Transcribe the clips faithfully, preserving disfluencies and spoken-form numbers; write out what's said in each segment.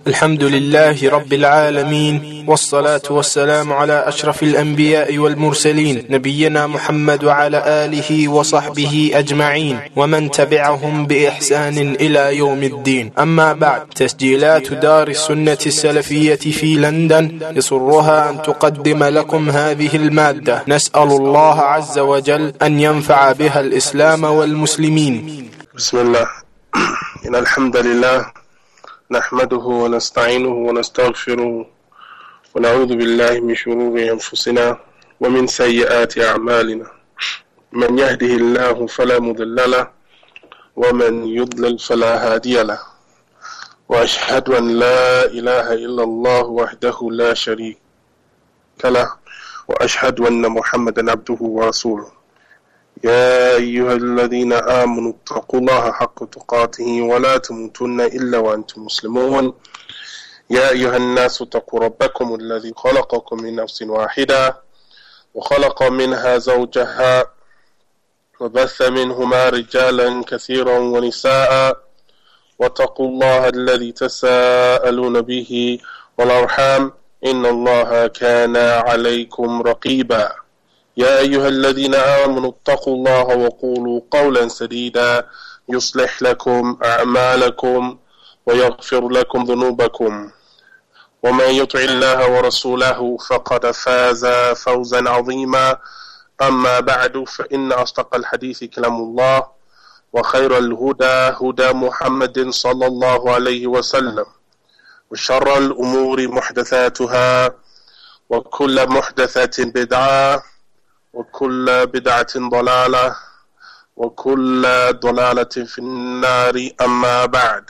الحمد لله رب العالمين، والصلاة والسلام على أشرف الأنبياء والمرسلين، نبينا محمد وعلى آله وصحبه أجمعين ومن تبعهم بإحسان إلى يوم الدين. أما بعد، تسجيلات دار السنة السلفية في لندن يسرها أن تقدم لكم هذه المادة. نسأل الله عز وجل أن ينفع بها الإسلام والمسلمين. بسم الله. إن الحمد لله نحمده ونستعينه ونستغفره ونعوذ بالله من شرور أنفسنا ومن سيئات أعمالنا. من يهده الله فلا مضل له ومن يضلل فلا هادي له، وأشهد أن لا إله إلا الله وحده لا شريك له، وأشهد أن محمدا عبده ورسوله. يا أيها الذين آمنوا اتقوا الله حق تقاته ولا تموتن إلا وأنتم مسلمون. يا أيها الناس اتقوا ربكم الذي خلقكم من نفس واحدة وخلق منها زوجها وبث منهما رجالا كثيرا ونساء، واتقوا الله الذي تساءلون به والأرحام إن الله كان عليكم رقيبا. يا أيها الذين آمنوا اتقوا الله وقولوا قولا سديدا يصلح لكم أعمالكم ويغفر لكم ذنوبكم، ومن يطع الله ورسوله فقد فاز فوزا عظيما. أما بعد، فإن أصدق الحديث كلام الله، وخير الهدى هدى محمد صلى الله عليه وسلم، وشر الأمور محدثاتها، وكل محدثة بدعة، وكل بدعة ضلالة، وكل ضلالة في النار. أما بعد،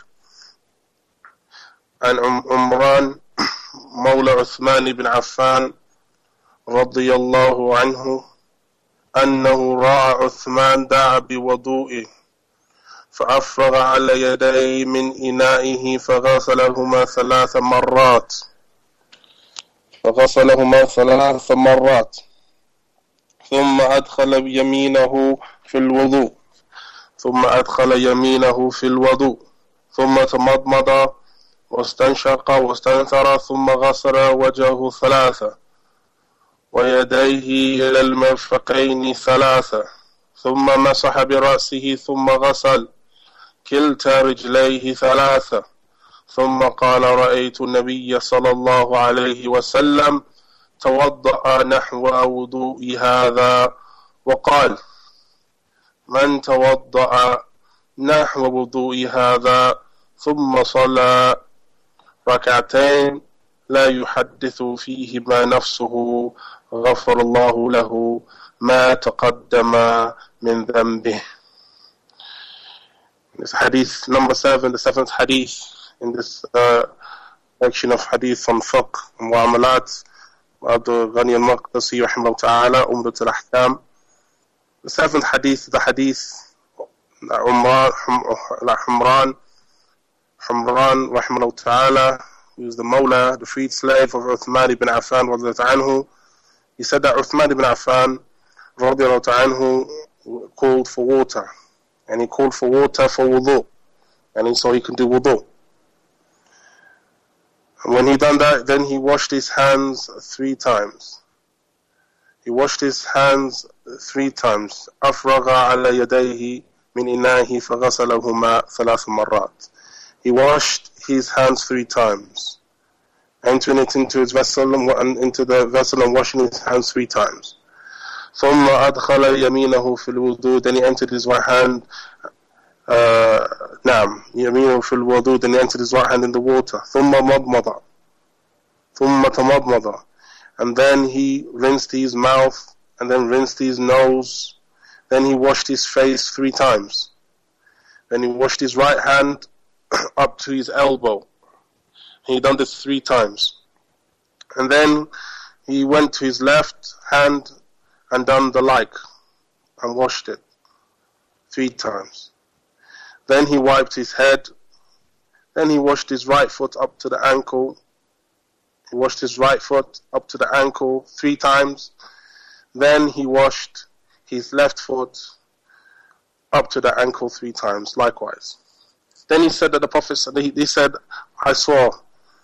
عن عمران مولى عثمان بن عفان رضي الله عنه أنه رأى عثمان دعا بوضوئه فأفرغ على يديه من إنائه فغسلهما ثلاث مرات فغسلهما ثلاث مرات ثم أدخل يمينه في الوضوء ثم أدخل يمينه في الوضوء ثم تمضمض واستنشق واستنثر ثم غسل وجهه ثلاثة ويديه إلى المرفقين ثلاثة ثم مسح برأسه ثم غسل كلتا رجليه ثلاثة ثم قال: رأيت النبي صلى الله عليه وسلم توضأ نحو وضوء هذا، وقال: من توضأ نحو وضوء هذا ثم صلى ركعتين لا يحدث فيهما نفسه غفر الله له ما تقدم من ذنبه. This hadith number seven, the seventh hadith in this uh, section of hadith on fiqh and mu'amalat. Abdul Ghani al-Maqdisi rahimahullah ta'ala, Umdat al-Ahkam. The seventh hadith, the hadith Umran, Humran, Humran rahimahullah ta'ala, who is the Mawla, the freed slave of Uthman ibn Affan radiyallahu anhu. He said that Uthman ibn Affan radiyallahu anhu called for water, and he called for water for wudu, and he, so he can do wudu. And when he done that, then he washed his hands three times. He washed his hands three times. أفرغ على يديه من إنائه فغسلهما ثلاث مرات. He washed his hands three times, entering it into his vessel and into the vessel and washing his hands three times. ثم أدخل يمينه في الوضوء. Then he entered his right hand. Uh, نعم يمينه في الوضوء. Then he entered his right hand in the water. ثم مضمض. ثم تمضمض. And then he rinsed his mouth, and then rinsed his nose. Then he washed his face three times. Then he washed his right hand up to his elbow. He done this three times. And then he went to his left hand and done the like, and washed it three times. Then he wiped his head. Then he washed his right foot up to the ankle. He washed his right foot up to the ankle three times. Then he washed his left foot up to the ankle three times, likewise. Then he said that the Prophet, he, he said, I saw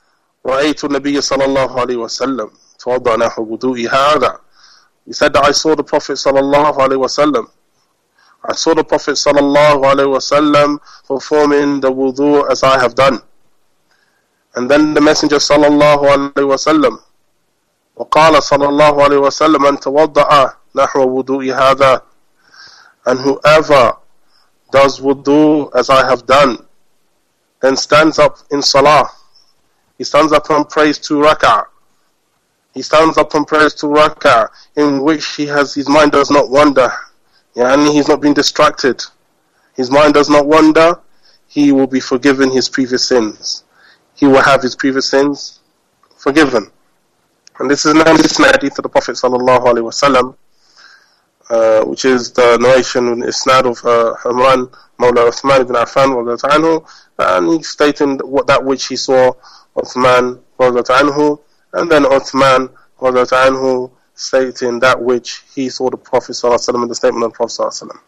رأيت النبي صلى الله عليه وسلم توضأ نحو وضوئي هذا. He said that I saw the Prophet sallallahu alaihi wasallam. I saw the Prophet sallallahu alaihi wasallam performing the wudu as I have done. And then the Messenger sallallahu alaihi wasallam وقال صلى الله عليه وسلم من توضأ نحو وضوئي هذا. And whoever does wudu as I have done, then stands up in salah, he stands up and prays two rak'ah. He stands up and prays two rak'ah, in which he has his mind does not wander, yeah, and he's not been distracted. His mind does not wander. He will be forgiven his previous sins. He will have his previous sins forgiven. And this is an hadith of the Prophet sallallahu alaihi wasallam, uh, which is the narration in isnad of uh, Imran Mawla Uthman ibn Affan radhiyallahu anhu, and he's stating what that which he saw Uthman radhiyallahu anhu, and then Uthman radhiyallahu anhu stating that which he saw the Prophet sallallahu alaihi wasallam in the statement of the Prophet sallallahu alaihi wasallam.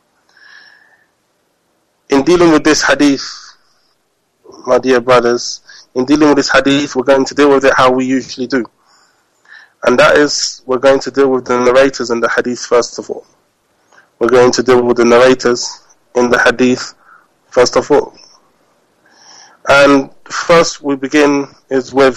In dealing with this hadith, my dear brothers, in dealing with this hadith, we're going to deal with it how we usually do. And that is, we're going to deal with the narrators in the hadith first of all. We're going to deal with the narrators in the hadith first of all. And first we begin is with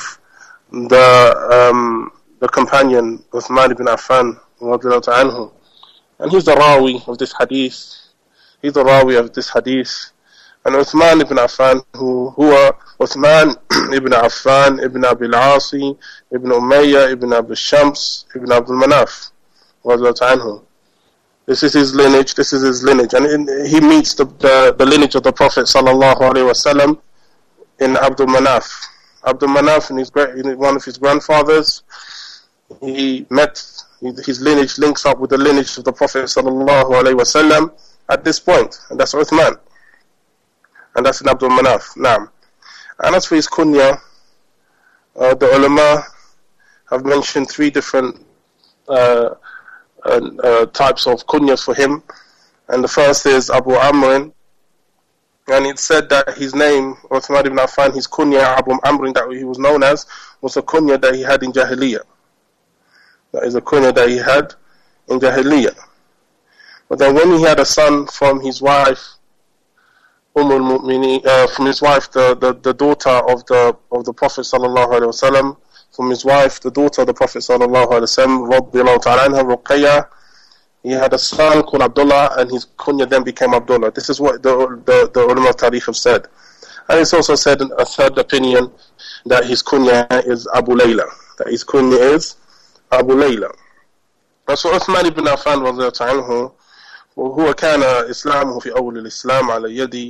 the um, the companion Uthman ibn Affan radhiyallahu anhu. And he's the rawi of this hadith. He's the rawi of this hadith. And Uthman ibn Affan, who huwa Uthman ibn Affan ibn Abil Asi ibn Umayyah ibn Abil Shams ibn Abdul Manaf radhiyallahu anhu. This is his lineage. This is his lineage, and in, he meets the, the the lineage of the Prophet sallallahu alaihi wasallam in Abdul Manaf. Abdul Manaf, and his one of his grandfathers, he met his lineage links up with the lineage of the Prophet sallallahu alaihi wasallam at this point, and that's Uthman, and that's in Abdul Manaf. Now, and as for his kunya, uh, the ulama have mentioned three different uh, uh, uh, types of kunyas for him, and the first is Abu Amrin. And it said that his name, Uthman ibn Affan, his kunya, Abu Amrin, that he was known as, was a kunya that he had in Jahiliyyah. That is a kunya that he had in Jahiliyyah. But then when he had a son from his wife, Umm al-Mu'minin, uh, from his wife, the, the, the daughter of the of the Prophet sallallahu alaihi wasallam, from his wife, the daughter of the Prophet sallallahu alaihi wasallam, radiyallahu ta'ala anha, Ruqayyah, he had a son called Abdullah, and his kunya then became Abdullah. This is what the the, the ulama of Tarikh have said. And it's also said in a third opinion that his kunya is Abu Layla. That his kunya is Abu Layla. And so Uthman ibn Affan radiyallahu anhu, وهو كان إسلامه في أول الإسلام على يد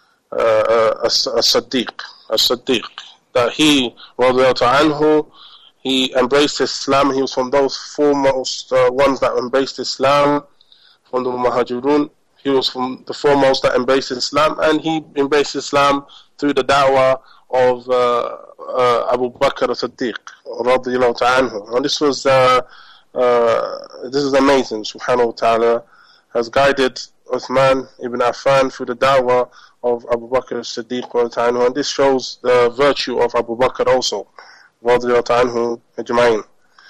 الصديق الصديق that he radiyallahu anhu, he embraced Islam. He was from those foremost uh, ones that embraced Islam, from the Muhajirun. He was from the foremost that embraced Islam, and he embraced Islam through the da'wah of uh, uh, Abu Bakr as-Siddiq radiyallahu anhu. And this was uh, uh, this is amazing. Subhanahu wa ta'ala has guided Uthman ibn Affan through the da'wah of Abu Bakr as-Siddiq radiyallahu anhu, and this shows the virtue of Abu Bakr also radiyallahu anhu ajma'in.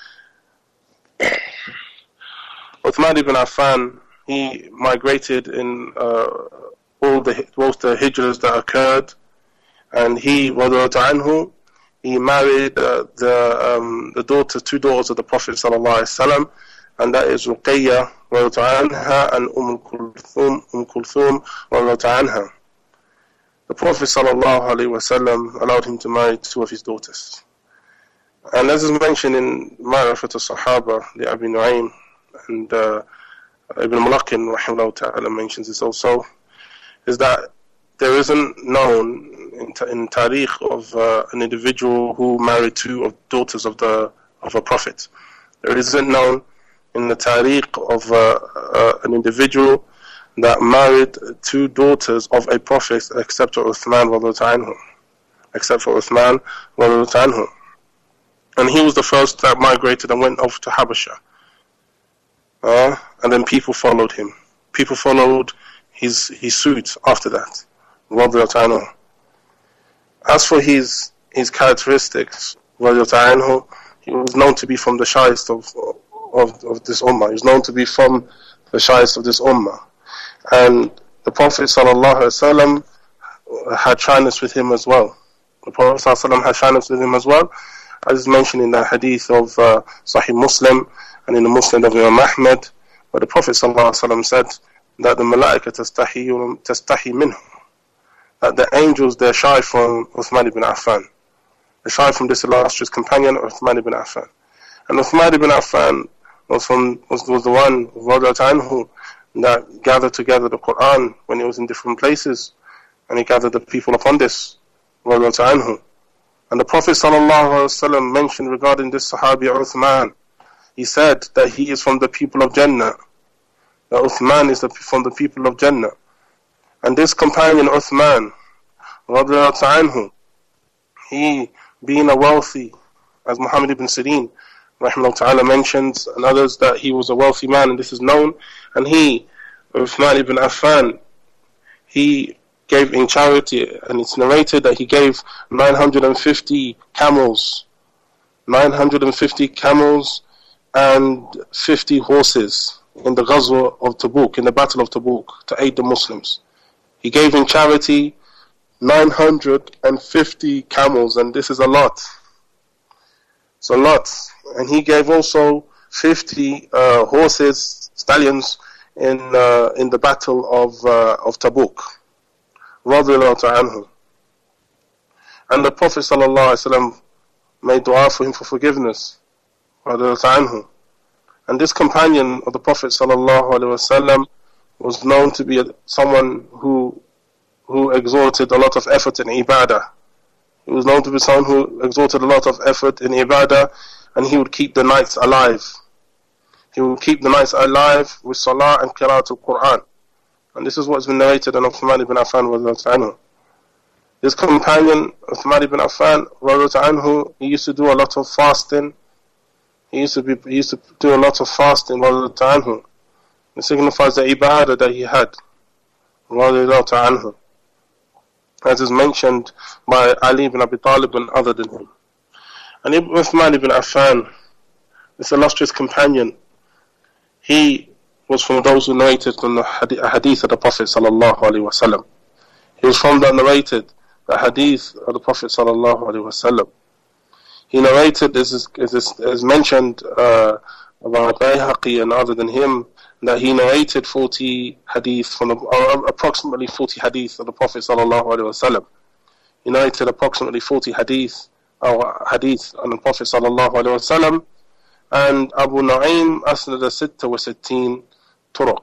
Uthman ibn Affan, he migrated in uh, all the both the hijras that occurred, and he radiyallahu anhu, he married uh, the um, the daughter, two daughters of the Prophet sallallahu alaihi wasallam, and that is Ruqayyah radiyallahu anha and Umm Kulthum Umm Kulthum radiyallahu anha. The Prophet sallallahu alaihi wasallam allowed him to marry two of his daughters. And as is mentioned in Ma'rifat al-Sahaba, the Abi Nu'aym, and uh, Ibn Mulaqin rahimahullah ta'ala mentions this also, is that there isn't known in, in Tarikh of uh, an individual who married two of daughters of the of a prophet. There isn't known in the Tarikh of uh, uh, an individual that married two daughters of a prophet except for Uthman radiyallahu anhu. Except for Uthman radiyallahu anhu. And he was the first that migrated and went off to Habasha. Uh, and then people followed him. People followed his his suit after that. As for his his characteristics, anhu, he was known to be from the shyest of, of, of this ummah. He was known to be from the shyest of this ummah. And the Prophet ﷺ had shyness with him as well. The Prophet ﷺ had shyness with him as well, as is mentioned in the hadith of uh, Sahih Muslim and in the Muslim of Imam Ahmad, where the Prophet ﷺ said that the malaika tastahi, tastahi minhu, that the angels, they're shy from Uthman ibn Affan. They're shy from this illustrious companion, Uthman ibn Affan. And Uthman ibn Affan was, from, was, was the one, anhu, that gathered together the Quran when he was in different places, and he gathered the people upon this, anhu. And the Prophet ﷺ mentioned regarding this Sahabi Uthman, he said that he is from the people of Jannah, that Uthman is the, from the people of Jannah. And this companion Uthman, anhu, he being a wealthy, as Muhammad ibn Sirin rahimahullah ta'ala mentions, and others, that he was a wealthy man, and this is known. And he, Uthman ibn Affan, he gave in charity, and it's narrated that he gave nine hundred fifty camels, nine hundred fifty camels and fifty horses in the Ghazwa of Tabuk, in the Battle of Tabuk, to aid the Muslims. He gave in charity nine hundred fifty camels, and this is a lot. It's a lot. And he gave also fifty uh, horses, stallions, in uh, in the Battle of uh, of Tabuk. Radiyallahu anhu. And the Prophet sallallahu alaihi wasallam made dua for him for forgiveness. Radiyallahu anhu. And this companion of the Prophet sallallahu alaihi wasallam was known to be someone who who exerted a lot of effort in ibadah. He was known to be someone who exerted a lot of effort in ibadah, and he would keep the nights alive. He would keep the nights alive with salah and qira'at al-Quran. And this is what's been narrated on Uthman ibn Affan radhiyallahu anhu. This companion, Uthman ibn Affan radhiyallahu anhu, he used to do a lot of fasting. He used to be, he used to do a lot of fasting radhiyallahu anhu. It signifies the ibadah that he had radhiyallahu anhu, as is mentioned by Ali ibn Abi Talib and other than him. And Uthman ibn Affan, this illustrious companion, he was from those who narrated from the hadith of the Prophet sallallahu alaihi wasallam. He was from that narrated the hadith of the Prophet sallallahu alaihi wasallam. He narrated, as is, as is mentioned uh, about Bayhaqi and other than him, that he narrated forty hadith from the, or approximately forty hadith of the Prophet sallallahu alaihi wasallam. He narrated approximately forty hadith or hadith on the Prophet sallallahu alaihi wasallam. And Abu Nu'aym asnada sitta wa sitteen turuq.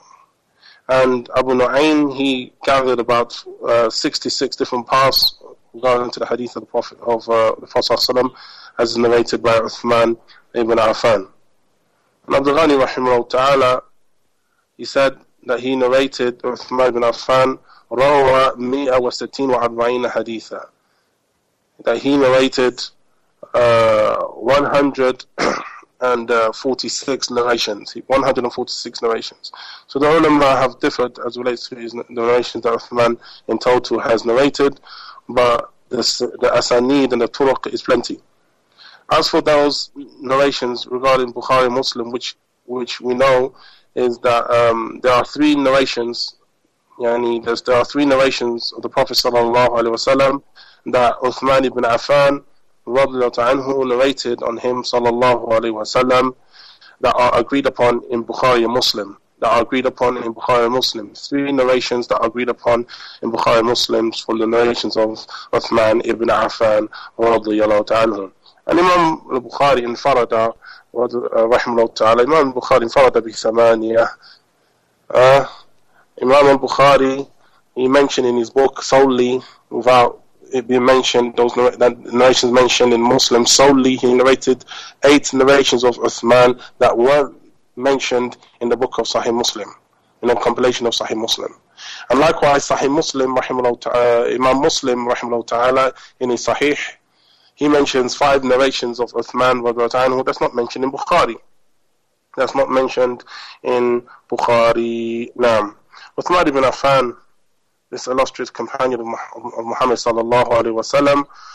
And Abu Nu'aym, he gathered about uh, sixty-six different paths regarding to the hadith of the Prophet of uh, the Prophet sallallahu alaihi wasallam, as narrated by Uthman ibn Affan. And Abdul Ghani rahimahullah ta'ala, he said that he narrated Uthman ibn Affan rawa mi'a wa sittin wa arba'ina haditha, that he narrated uh, one hundred forty-six narrations, one hundred forty-six narrations. So the ulama have differed as relates to his narrations that Uthman in total has narrated, but this, the asanid and the turuq is plenty. As for those narrations regarding Bukhari and Muslim, which which we know is that um, there are three narrations, yani there's, there are three narrations of the Prophet sallallahu alaihi wasallam that Uthman ibn Affan radiyallahu anhu narrated on him sallallahu alaihi wasallam, that are agreed upon in Bukhari and Muslim, that are agreed upon in Bukhari and Muslim. Three narrations that are agreed upon in Bukhari and Muslims from the narrations of Uthman ibn Affan radiyallahu anhu. And Imam al-Bukhari in Farada, rahimahullah ta'ala, Imam al-Bukhari in Farada bi thamaniya. Uh, Imam al-Bukhari, he mentioned in his book solely, without it being mentioned, those narrations mentioned in Muslim solely, he narrated eight narrations of Uthman that were mentioned in the book of Sahih Muslim, in a compilation of Sahih Muslim. And likewise, Sahih Muslim, rahimahullah ta'ala, Imam Muslim, rahimahullah ta'ala, in his Sahih, he mentions five narrations of Uthman radhiyallahu anhu. That's not mentioned in Bukhari. That's not mentioned in Bukhari. Naam. Uthman ibn Affan, this illustrious companion of Muhammad sallallahu alaihi wasallam,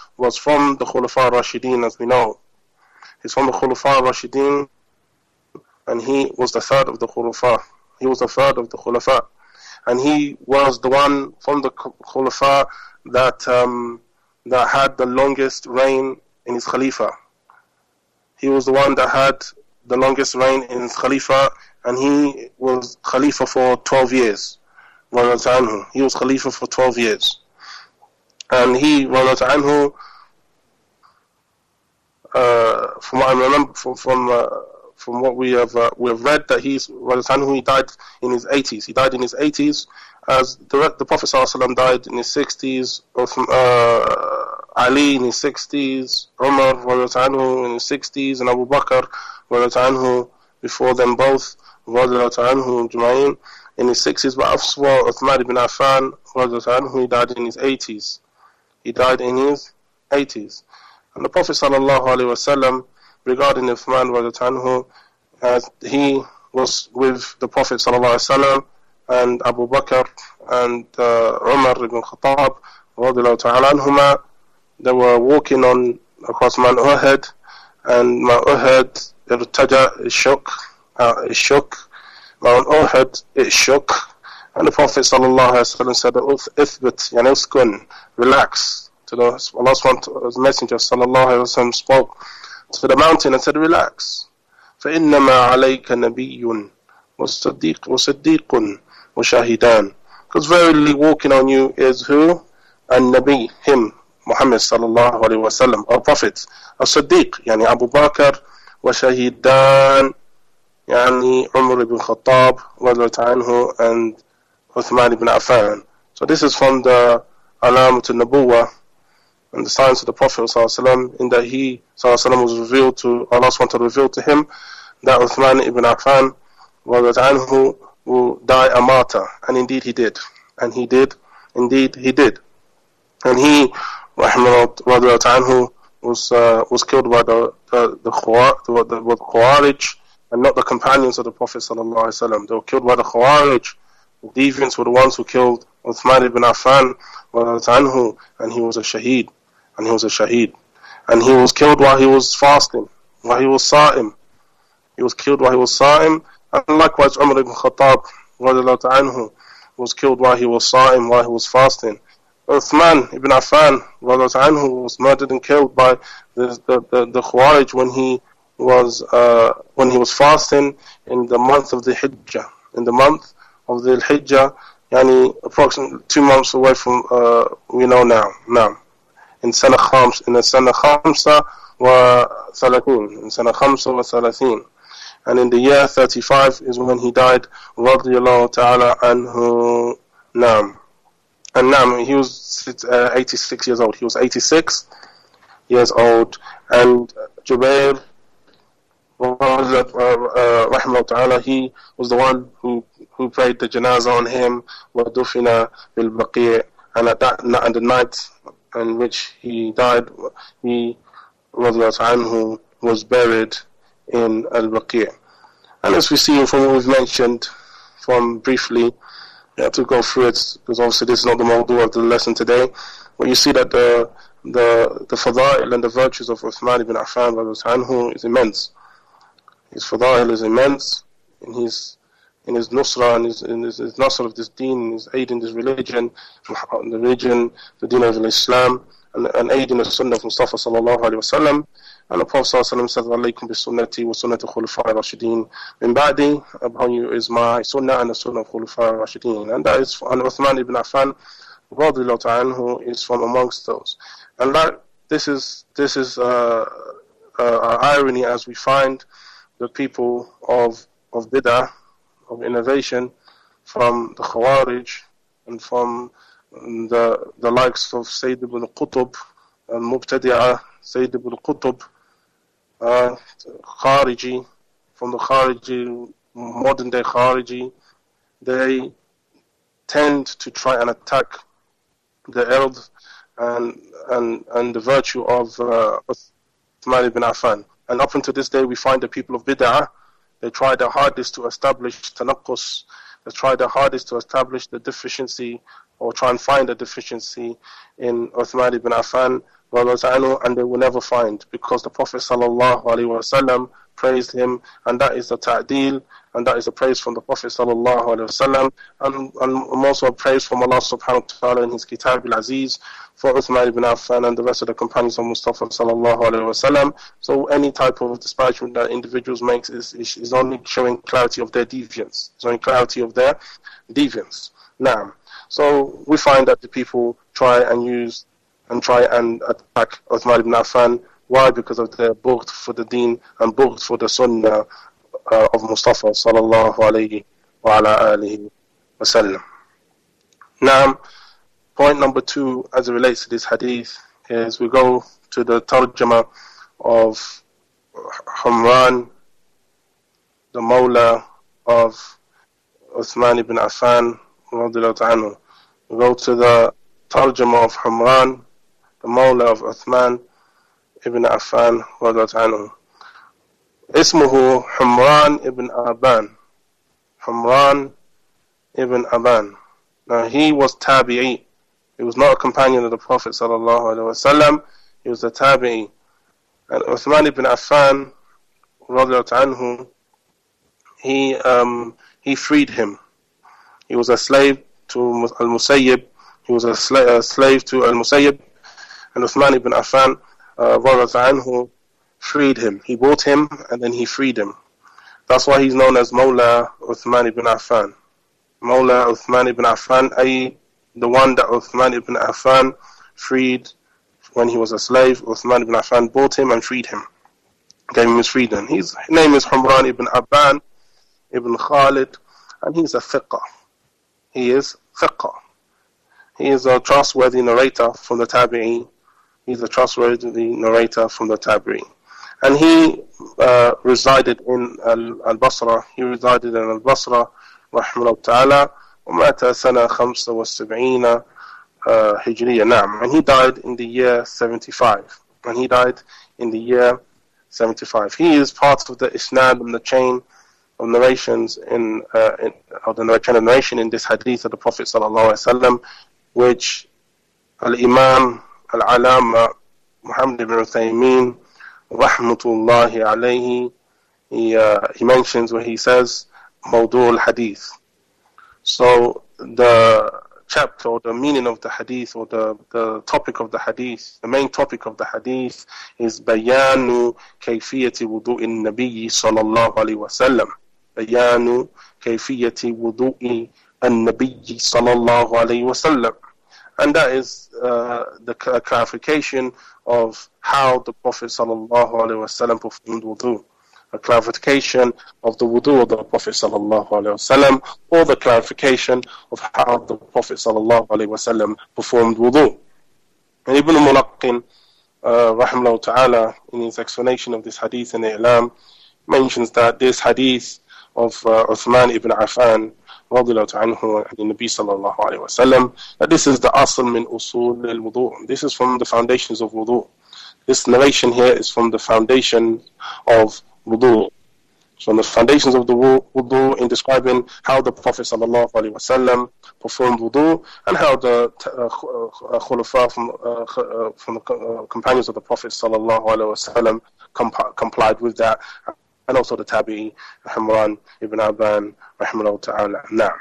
was from the Khulafa Rashidin, as we know. He's from the Khulafa Rashidin, and he was the third of the Khulafa. He was the third of the Khulafa. And he was the one from the Khulafa that um, that had the longest reign in his Khalifa. He was the one that had the longest reign in his Khalifa, and he was Khalifa for twelve years. He was Khalifa for twelve years. And he, anhu, uh, from what I remember, from from, uh, from what we have uh, we have read, that he's anhu, he died in his eighties. He died in his eighties, as the the Prophet ﷺ died in his sixties. Uh, Ali in his sixties, Umar anhu, in his sixties, and Abu Bakr anhu, before them both anhu, in his sixties. But Afswa Uthman ibn Affan anhu, he died in his eighties. He died in his eighties. And the Prophet sallallahu alaihi wasallam, regarding Uthman anhu, as he was with the Prophet sallallahu alaihi wasallam and Abu Bakr and uh, Umar ibn Khattab radiyallahu ta'ala anhuma, they were walking on across Mount Uhud, and Mount Uhud, irtaja, it shook, uh, it shook. Mount Uhud, it shook, and the Prophet sallallahu alaihi wasallam said, "Ithbit, yani uskun, relax." To the Allah subhanahu wa ta'ala's messenger sallallahu alaihi wasallam spoke to the mountain and said, "Relax. فإنما عليك نبي وصديق وصديق وشاهدان." Because verily walking on you is who? An-Nabi, him, Muhammad sallallahu alaihi wasallam, our prophet. As-Siddiq, yani Abu Bakr, wa Shahidan, yani Umar ibn Khattab anhu, and Uthman ibn Affan. So this is from the Alamat al-Nabuwah and the signs of the Prophet sallallahu alaihi wasallam, in that he sallallahu alaihi wasallam was revealed to, Allah subhanahu wa ta'ala revealed to him that Uthman ibn Affan anhu will die a martyr, and indeed he did, and he did, indeed he did, and he anhu was uh, was killed by the the the, the, the, the Khawarij, and not the companions of the Prophet sallallahu alaihi wasallam. They were killed by the Khawarij. The deviants were the ones who killed Uthman ibn Affan anhu, and he was a shaheed, and he was a shaheed, and he was killed while he was fasting, while he was sa'im. He was killed while he was sa'im, and likewise Umar ibn Khattab anhu was killed while he was sa'im, while he was fasting. Uthman ibn Affan anhu was murdered and killed by the the, the, the Khawarij when he was uh, when he was fasting in the month of the Hijjah, in the month of the Hijjah, yani approximately two months away from uh, we know now. Now, in Sana Khams, in the Sana Khamsa wa Thalathin, in Sana Khamsa wa Thalathin, and in the year thirty-five is when he died. Radiyallahu ta'ala anhu. Naam. And Naam, he was uh, eighty-six years old. He was eighty-six years old, and Jubair, rahimahullah ta'ala, he was the one who who prayed the janazah on him, وَدُفِنَ بِالْبَقِيعِ, and at that and the night in which he died, he anhu, was buried in Al-Baqi'. And as we see from what we've mentioned, from briefly, you have to go through it, because obviously this is not the mawdu of the lesson today, but you see that the the the fada'il and the virtues of Uthman ibn Affan anhu is immense. His fada'il is immense, in his in his nusra, and his, in his, his nusra of this deen, his aid in this religion, the religion, the deen of Islam, and, and aid in the sunnah of Mustafa sallallahu alaihi wasallam. And the Prophet sallallahu alaihi wasallam said, "Alaykum bi sunnati wa sunnati khulafai rashidin min ba'di." Upon you is my sunnah and the sunnah of khulafai rashidin. And that is, and Uthman ibn Affan radiyallahu ta'ala anhu is from amongst those. And that this is this is uh, uh, irony, as we find the people of of bid'ah, of innovation, from the Khawarij and from the the likes of Sayyid ibn Qutb and Mubtadi'ah, Sayyid ibn Qutb, uh, Khariji, from the Khariji, modern day Khariji, they tend to try and attack the eld and and and the virtue of uh, Uthman ibn Affan. And up until this day, we find the people of bid'ah, they try their hardest to establish tanaqqus, they try their hardest to establish the deficiency, or try and find a deficiency in Uthman ibn Affan and they will never find, because the Prophet sallallahu alaihi wasallam praised him, and that is the ta'deel, and that is a praise from the Prophet sallallahu alaihi wasallam, and, and also a praise from Allah subhanahu wa ta'ala in his Kitab al-Aziz for Uthman ibn Affan and the rest of the companions of Mustafa sallallahu alaihi wasallam. So any type of disparagement that individuals make is, is, is only showing clarity of their deviance, it's only clarity of their deviance. Now, so we find that the people try and use and try and attack Uthman ibn Affan. Why? Because of their bughd for the deen and bughd for the sunnah uh, of Mustafa sallallahu alayhi wa ala alihi wa sallam. Now, point number two as it relates to this hadith is we go to the tarjama of Humran, the Mawla of Uthman ibn Affan radiyallahu anhu. We go to the tarjama of Humran, the Mawla of Uthman ibn Affan radiyallahu anhu. Ismuhu Humran ibn Aban. Humran ibn Aban. Now he was tabi'i. He was not a companion of the Prophet sallallahu alaihi wasallam. He was a tabi'i. And Uthman ibn Affan radiyallahu anhu, he um he freed him. He was a slave to Al-Musayyib. He was a, sla- a slave to Al-Musayyib, and Uthman ibn Affan uh, anhu freed him. He bought him and then he freed him. That's why he's known as Mawla Uthman ibn Affan. Mawla Uthman ibn Affan, ay, the one that Uthman ibn Affan freed when he was a slave. Uthman ibn Affan bought him and freed him, gave him his freedom. His name is Humran ibn Aban ibn Khalid, and he's a thiqah. He is thiqah. He is a trustworthy narrator from the Tabi'i. He's a trustworthy narrator from the Tabi'i. And he uh, resided in Al-Basra. He resided in Al-Basra, rahimahullah ta'ala, ومات سنة خمسة وسبعين هجرية. نعم. And he died in the year seventy-five. And he died in the year seventy-five. He is part of the isnad and the chain of narrations in, uh, in of the chain of narration in this hadith of the Prophet sallallahu alaihi wasallam, which Al-Imam Al-Alama Muhammad ibn Uthaymeen rahmatullahi alayhi, he, uh, he mentions where he says Mawdu' al-Hadith. So the chapter or the meaning of the hadith or the, the topic of the hadith, the main topic of the hadith is Bayanu Kayfiyati Wudu'in Nabiyyi sallallahu alayhi wa sallam. Bayanu Kayfiyati Wudu'i an-Nabiyyi sallallahu alayhi wa sallam. And that is uh, the clarification of how the Prophet sallallahu alayhi wa sallam performed wudu. A clarification of the wudu of the Prophet sallallahu alayhi wasallam, or the clarification of how the Prophet sallallahu alayhi wasallam performed wudu. And Ibn Mulaqqin, uh, rahimahullah ta'ala, in his explanation of this hadith in I'lam, mentions that this hadith of uh, Uthman ibn Affan radiyallahu anhu and the Nabi sallallahu alayhi wasallam, that this is the asl min usul al-wudu. This is from the foundations of wudu. This narration here is from the foundation of wudu. So the foundations of the wudu in describing how the Prophet sallallahu alaihi wasallam performed wudu, and how the uh, khulafa from, uh, from the uh, companions of the Prophet sallallahu alaihi wasallam comp- complied with that, and also the Tabi'i Humran ibn Aban rahimahullah ta'ala. Now,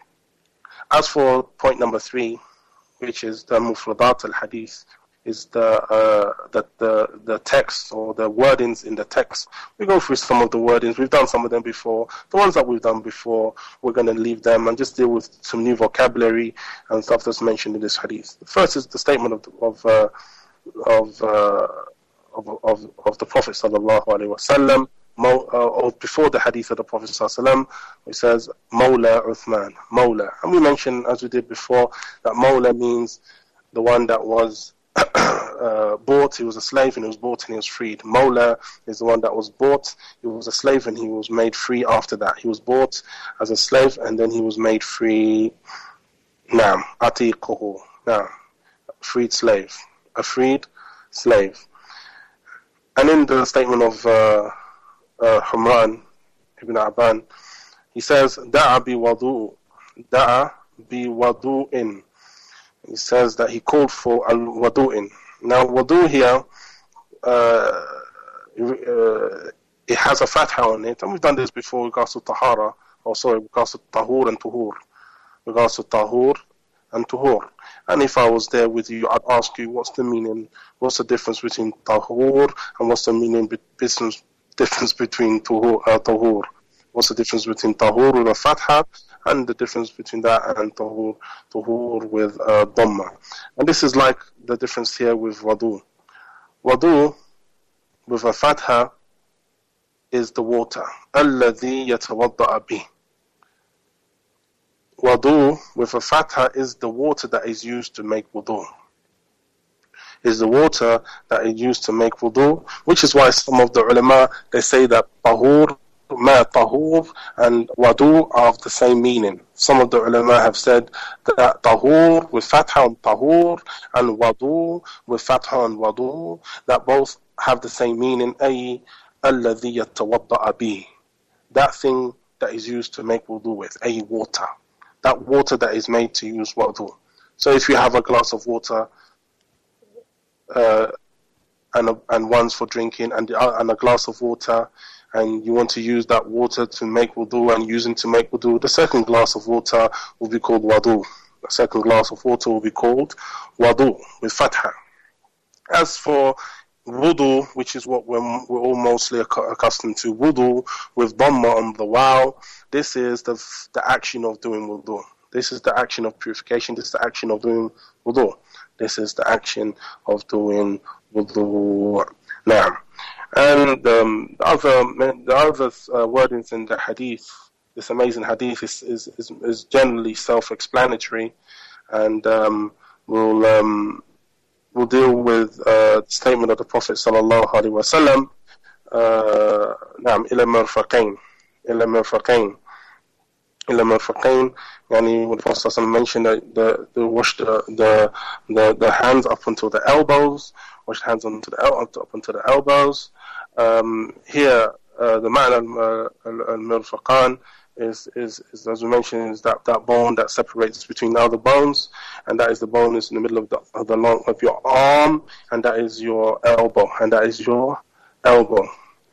as for point number three, which is the mufradat al-hadith, is the, uh, the the the text or the wordings in the text. We go through some of the wordings. We've done some of them before. The ones that we've done before, we're going to leave them and just deal with some new vocabulary and stuff that's mentioned in this hadith. The first is the statement of of uh, of, uh, of of of the Prophet sallallahu alaihi wasallam. Mo, uh, or before the hadith of the Prophet ﷺ, it says Mawla Uthman, Mawla. And we mentioned, as we did before, that Mawla means the one that was uh, bought. He was a slave and he was bought and he was freed. Mawla is the one that was bought. He was a slave and he was made free after that. He was bought as a slave and then he was made free. Naam, atiquhu. Naam, freed slave. A freed slave. And in the statement of uh, Uh, Humran ibn Aban, he says, Da'a bi wadu, Da'a bi wadu'in. He says that he called for al-wadu'in. Now, wudu here, uh, uh, it has a fatha on it, and we've done this before with regards to tahara, or sorry, with regards to tahur and tuhur, with regards to tahur and tuhur. And if I was there with you, I'd ask you, what's the meaning, what's the difference between tahur, and what's the meaning, difference, difference between tuhur, uh, tahur? What's the difference between tahur with a fatha, and the difference between that and tahur, tahur with a dhamma? And this is like the difference here with wudu. Wudu with a fatha is the water. الَّذِي يَتَوَضَّأَ بِهِ. Wudu with a fatha is the water that is used to make wudu. Is the water that is used to make wudu, which is why some of the ulama, they say that tahur, ma tahur and wudu are of the same meaning. Some of the ulama have said that tahur with fatha on tahur and wudu with fatha on wudu, that both have the same meaning, ay alladhi yatawadda'a bih, that thing that is used to make wudu with, ay water, that water that is made to use wudu. So if you have a glass of water uh, and a, and one's for drinking and the, and a glass of water, and you want to use that water to make wudu and using to make wudu, the second glass of water will be called wudu. The second glass of water will be called wudu with fatha. As for wudu, which is what we're, we're all mostly accustomed to, wudu with dhamma on the waw, this is the the action of doing wudu. This is the action of purification. This is the action of doing wudu. This is the action of doing wudu. Now, and um, the other the other uh, wordings in the hadith, this amazing hadith, is is is, is generally self-explanatory, and um, will um, will deal with uh, the statement of the Prophet sallallahu alaihi wasallam. Naam, ila mirfaqain, ila mirfaqain, ila mirfaqain. Yani, when the Prophet sallallahu mentioned that the the wash the, the the the hands up until the elbows, wash the hands onto the el- up until the elbows. Um, here, uh, the ma'na al-mirfaqan is, is, is, as we mentioned, is that, that bone that separates between the other bones, and that is the bone is in the middle of the of the long of your arm, and that is your elbow, and that is your elbow.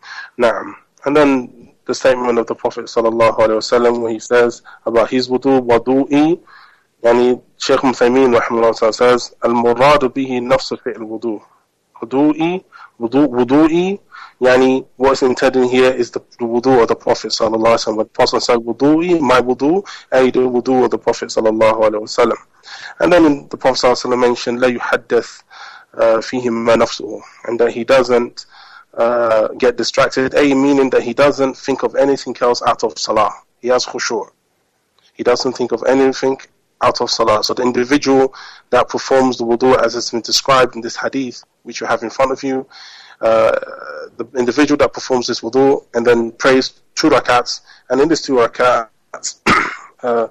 Now, and then the statement of the Prophet sallallahu alaihi wasallam, where he says about his wudu, wudu'i, yani Shaykh Uthaymeen rahimahullah says, al-muradu bihi nafsu fi'l wudu, wudu'i, wudu, wudu'i. Yani, what's intended here is the, the wudu of the Prophet sallallahu alaihi wasallam. The Prophet said, wudu'i, my wudu, and the wudu of the Prophet sallallahu alaihi wasallam. And then the Prophet sallallahu alaihi wasallam mentioned, la yuhaddith fihim ma nafsuhu, and that he doesn't uh, get distracted, a meaning that he doesn't think of anything else out of salah. He has khushu'. He doesn't think of anything out of salah. So the individual that performs the wudu as it's been described in this hadith, which you have in front of you, Uh, the individual that performs this wudu and then prays two rakats, and in these two rakats, uh,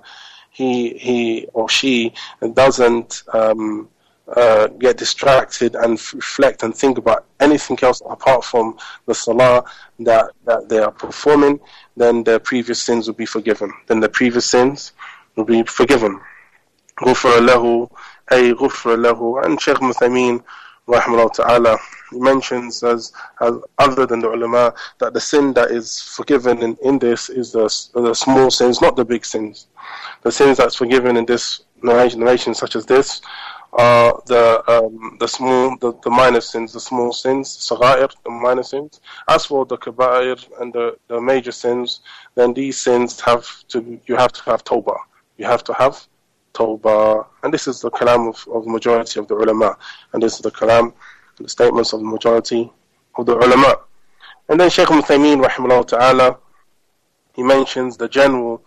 he he or she doesn't um, uh, get distracted and reflect and think about anything else apart from the salah that, that they are performing, then their previous sins will be forgiven. Then the previous sins will be forgiven. غُفْرَ لَهُ أي غُفْرَ لَهُ. And Shaykh Uthaymeen rahimahullah ta'ala, he mentions as, as other than the ulama that the sin that is forgiven in, in this is the, the small sins, not the big sins. The sins that's forgiven in this narration, narration such as this are the um, the small, the, the minor sins, the small sins, sagha'ir, the minor sins. As for the kaba'ir and the, the major sins, then these sins have to, you have to have tawbah. You have to have tawbah. And this is the kalam of, of the majority of the ulama. And this is the kalam, the statements of the majority of the ulama. And then Shaykh Uthaymeen rahimahullah ta'ala, he mentions the general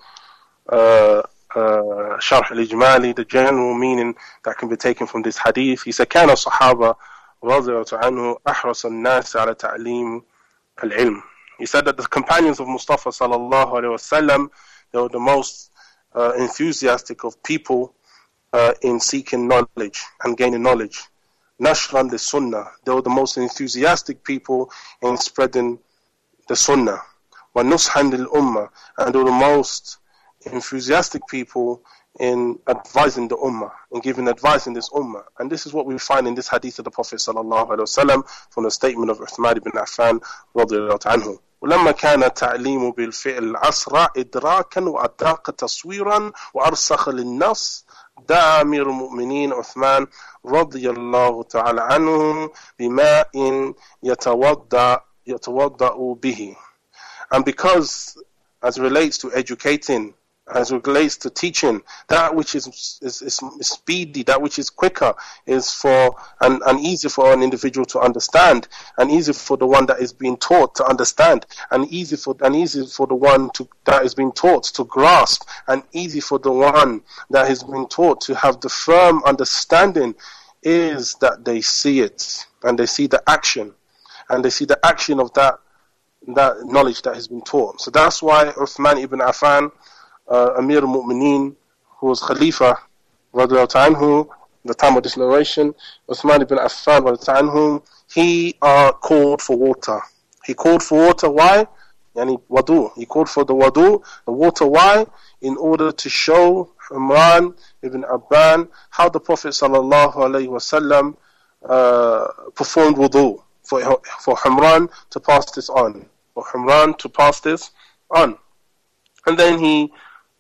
uh, uh, sharh al-ijmali, the general meaning that can be taken from this hadith. He said, كان الصحابة رضي الله عنه أحرص الناس على تعليم العلم. He said that the companions of Mustafa sallallahu alaihi wasallam, they were the most uh, enthusiastic of people uh, in seeking knowledge and gaining knowledge. Nashran the Sunnah, they were the most enthusiastic people in spreading the Sunnah. Wa nushan lil Ummah, and they were the most enthusiastic people in advising the ummah, in giving advice in this ummah. And this is what we find in this hadith of the Prophet sallallahu alaihi wasallam from the statement of Uthman ibn Affan radiyallahu anhu. ولما كان التعليم بالفعل أسرع إدراكا وأدق تصويرا وأرسخ للنص دعا أمير المؤمنين عثمان رضي الله تعالى عنه بماء يتوضأ يتوضأ به. And because, as it relates to educating, as it relates to teaching, that which is, is, is speedy, that which is quicker, is for and, and easy for an individual to understand, and easy for the one that is being taught to understand, and easy for and easy for the one to, that is being taught to grasp, and easy for the one that has been taught to have the firm understanding, is that they see it, and they see the action, and they see the action of that that knowledge that has been taught. So that's why Uthman ibn Affan, Uh, Amir al-Mu'mineen, who was Khalifa radiyallahu anhu, the time of this narration, Uthman ibn Affan radiyallahu anhu, he uh, called for water. He called for water, why? Yani wudu. He called for the wudu, the water, why? In order to show Humran ibn Abban how the Prophet sallallahu alayhi wasallam uh, performed wudu, for, for Humran to pass this on. For Humran to pass this on. And then he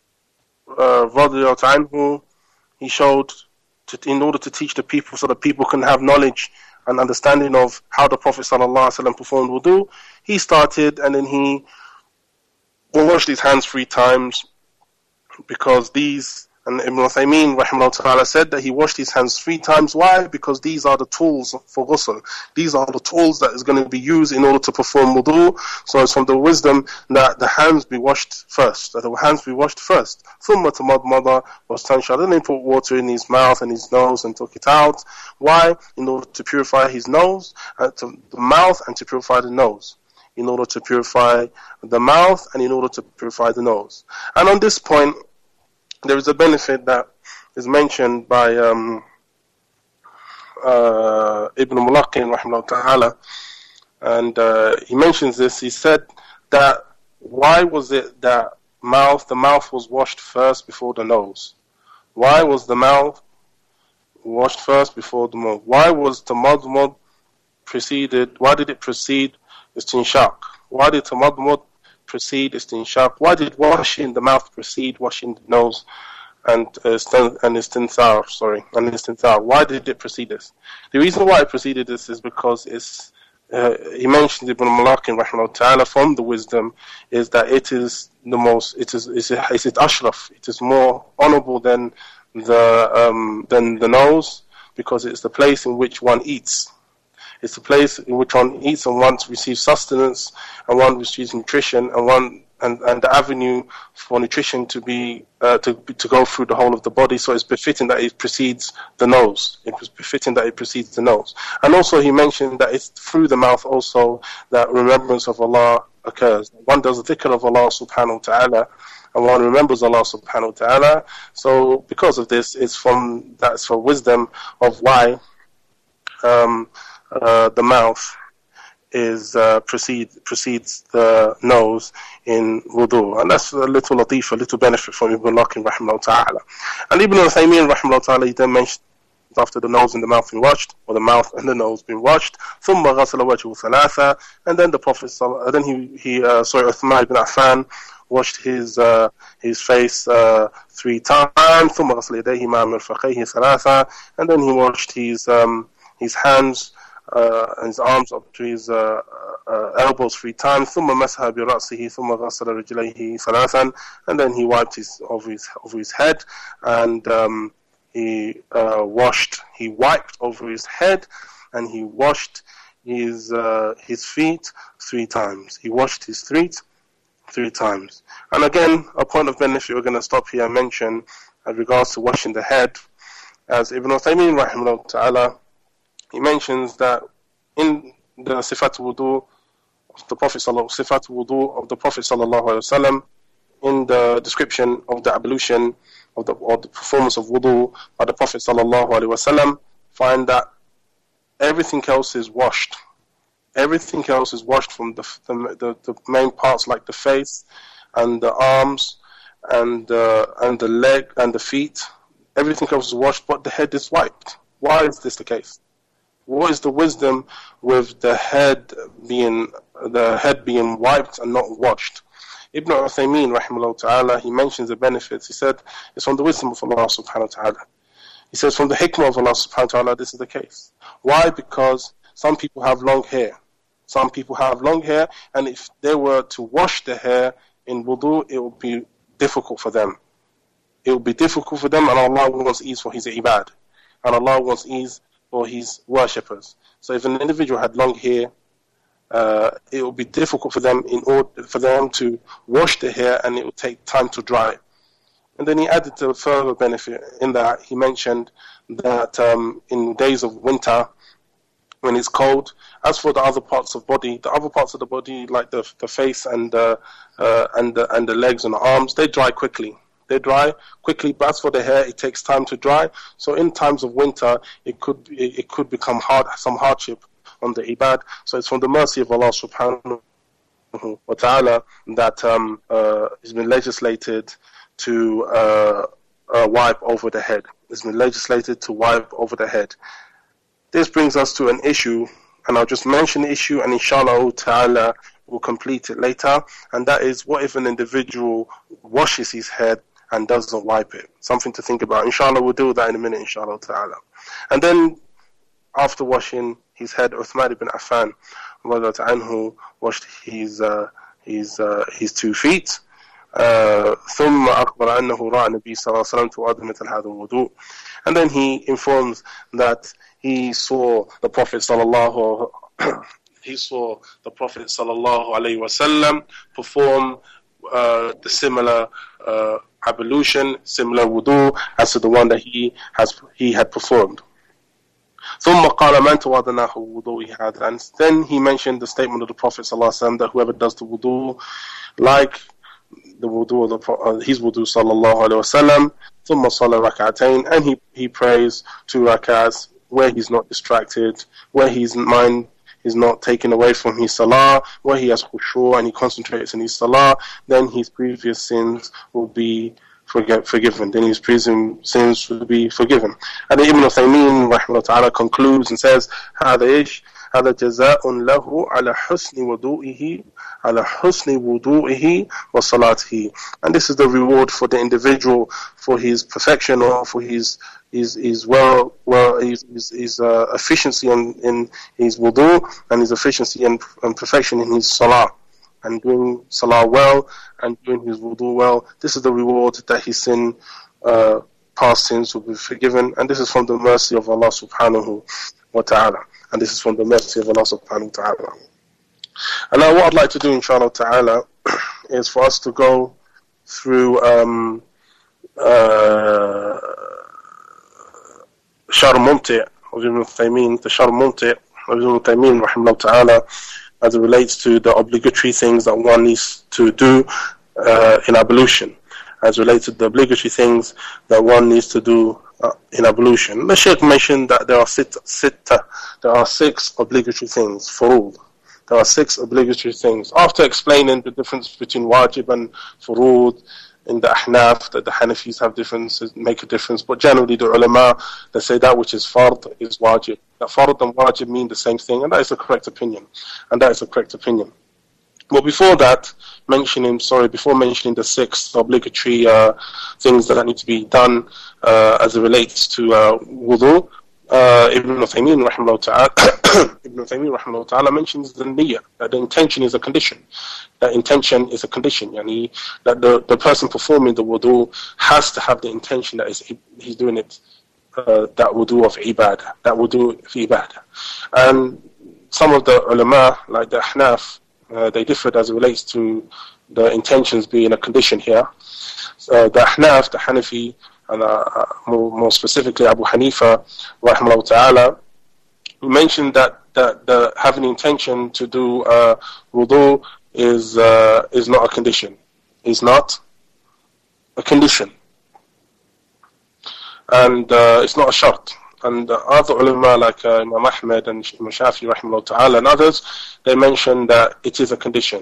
Uh, anhu, he showed to, in order to teach the people so that people can have knowledge and understanding of how the Prophet sallallahu alaihi wasallam performed wudu, he started and then he washed his hands three times, because these, and Ibn Uthaymeen rahimahullah ta'ala said that he washed his hands three times. Why? Because these are the tools for ghusl. These are the tools that is going to be used in order to perform wudu. So it's from the wisdom that the hands be washed first, that the hands be washed first. ثُمَّ تَمَضْمَضَ وَاسْتَنْشَقَ. Then he put water in his mouth and his nose and took it out. Why? In order to purify his nose, uh, to the mouth, and to purify the nose. In order to purify the mouth and in order to purify the nose. And on this point, there is a benefit that is mentioned by um, uh, Ibn Mulaqin rahimahullah ta'ala, and uh, he mentions this. He said that why was it that mouth the mouth was washed first before the nose? Why was the mouth washed first before the nose? Why was tamadmud preceded? Why did it precede istinshaq? Why did tamadmud precede istinshaq? Why did washing the mouth precede washing the nose and uh, and istinthar? Sorry, and istinthar. Why did it precede this? The reason why it preceded this is because it's uh, he mentioned Ibn Mulaqin rahimahullah ta'ala from the wisdom is that it is the most it is it's it's it ashraf. It is more honorable than the um, than the nose, because it's the place in which one eats. It's the place in which one eats and one receives sustenance and one receives nutrition and one and, and the avenue for nutrition to be uh, to to go through the whole of the body. So it's befitting that it precedes the nose. It was befitting that it precedes the nose. And also he mentioned that it's through the mouth also that remembrance of Allah occurs. One does the dhikr of Allah subhanahu wa ta'ala, and one remembers Allah subhanahu wa ta'ala. So because of this, it's from that's for wisdom of why um, Uh, the mouth is uh, proceed, precedes the nose in wudu, and that's a little latif, a little benefit from Ibn Mulaqin rahimahullah ta'ala. And Ibn Uthaymeen rahimahullah ta'ala, he then mentioned after the nose and the mouth been washed, or the mouth and the nose been washed, ثُمَّ غَسَلَ وَجْهُ ثَلَاثًا, and then the Prophet, then he, he uh, sorry, Uthman ibn Affan washed his uh, his face uh, three times, ثُمَّ غَسَلَ يَدَيْهِ مَا مِرْفَقَيْهِ ثَلَاثًا, and then he washed his um, his hands Uh, and his arms up to his uh, uh, elbows three times. ثم مسح برأسه ثم غسل رجليه ثلاثا, and then he wiped his over his over his head, and um, he uh, washed. He wiped over his head, and he washed his uh, his feet three times. He washed his feet three times. And again, a point of benefit we're going to stop here and mention as regards to washing the head, as Ibn Uthaymeen rahimahullah ta'ala, he mentions that in the Sifat wudu of the Prophet Sifat wudu of the Prophet sallallahu alaihi wasallam, in the description of the ablution of the, or the performance of wudu by the Prophet sallallahu alaihi wasallam, find that everything else is washed. Everything else is washed from the the, the the main parts like the face and the arms and uh, and the leg and the feet, everything else is washed, but the head is wiped. Why is this the case? What is the wisdom with the head being the head being wiped and not washed? Ibn Uthaymeen, rahimahullah ta'ala, he mentions the benefits. He said it's from the wisdom of Allah subhanahu wa ta'ala. He says from the hikmah of Allah subhanahu wa ta'ala, this is the case. Why? Because some people have long hair. Some people have long hair, and if they were to wash the hair in wudu, it would be difficult for them. It would be difficult for them, and Allah wants ease for His ibad. And Allah wants ease for His worshippers. So if an individual had long hair, uh, it would be difficult for them in order for them to wash the hair, and it would take time to dry. And then he added a further benefit in that he mentioned that um, in days of winter, when it's cold, as for the other parts of body, the other parts of the body, like the the face and uh, uh, and the, and the legs and the arms, they dry quickly. They dry quickly, but as for the hair, it takes time to dry. So in times of winter, it could it, it could become hard, some hardship on the ibad. So it's from the mercy of Allah subhanahu wa ta'ala that um, uh, it's been legislated to uh, uh, wipe over the head. It's been legislated to wipe over the head. This brings us to an issue, and I'll just mention the issue, and inshallah ta'ala we'll complete it later, and that is, what if an individual washes his head and doesn't wipe it? Something to think about. Inshallah, we'll deal with that in a minute, inshallah ta'ala. And then, after washing his head, Uthman ibn Affan anhu washed his, uh, his, uh, his two feet. Uh, ثم أخبر أنه رأى النبي صلى الله عليه وسلم توضأ مثل هذا الوضوء. And then he informs that he saw the Prophet sallallahu he saw the Prophet sallallahu alaihi wasallam perform uh, the similar uh, ablution, similar wudu as to the one that he has he had performed. ثم قال من توضأ نحو وضوء هذا. And then he mentioned the statement of the Prophet sallallahu alaihi wasallam that whoever does the wudu like the wudu of the, uh, his wudu sallallahu alaihi wasallam, ثم صلى ركعتين, and he he prays two rak'ahs where he's not distracted, where his mind is not taken away from his salah, where he has khushu' and he concentrates in his salah, then his previous sins will be forget, forgiven. Then his previous sins will be forgiven. And then Ibn Uthaymeen rahimahullah ta'ala concludes and says, هذا إيش هذا جزاء له على حسن وضوئه على حسن وضوئه وصلاته. And this is the reward for the individual for his perfection, or for his his his well well his his, his uh, efficiency in, in his wudu, and his efficiency and, and perfection in his salah, and doing salah well and doing his wudu well. This is the reward that his sin uh, past sins will be forgiven, and this is from the mercy of Allah subhanahu wa ta'ala. And this is from the mercy of Allah subhanahu wa ta'ala. And now what I'd like to do, inshallah ta'ala, is for us to go through um, uh, Sharh Mumti' of Ibn Uthaymeen, the Sharh Mumti' of Ibn Uthaymeen, rahimahullah ta'ala, as it relates to the obligatory things that one needs to do uh, in ablution, as relates to the obligatory things that one needs to do uh, in ablution. The Shaykh mentioned that there are sit, sit, there are six obligatory things, furud. There are six obligatory things. After explaining the difference between wajib and furud in the Ahnaf, that the Hanafis have differences, make a difference, but generally the ulama, they say that which is fard is wajib. That fard and wajib mean the same thing, and that is the correct opinion. And that is the correct opinion. But before that, mentioning, sorry, before mentioning the six obligatory uh, things that need to be done uh, as it relates to uh, wudu, uh, Ibn Uthaymeen rahimahullah ta'ala, Ibn Uthaymeen rahimahullah ta'ala mentions the niyyah, that the intention is a condition. That intention is a condition, yani that the, the person performing the wudu has to have the intention that is, he's doing it, uh, that wudu of ibadah, that wudu of ibadah. And some of the ulama, like the Ahnaf, Uh, they differed as it relates to the intentions being a condition here. Uh, the Ahnaf, the Hanafi, and uh, more, more specifically Abu Hanifa, rahimahullah ta'ala, mentioned that, that the having the intention to do uh, wudu is uh, is not a condition. Is not a condition. And uh, it's not a shart. And uh, other ulama like uh, Imam Ahmed and Imam Shafi rahimahullah ta'ala and others, they mention that it is a condition.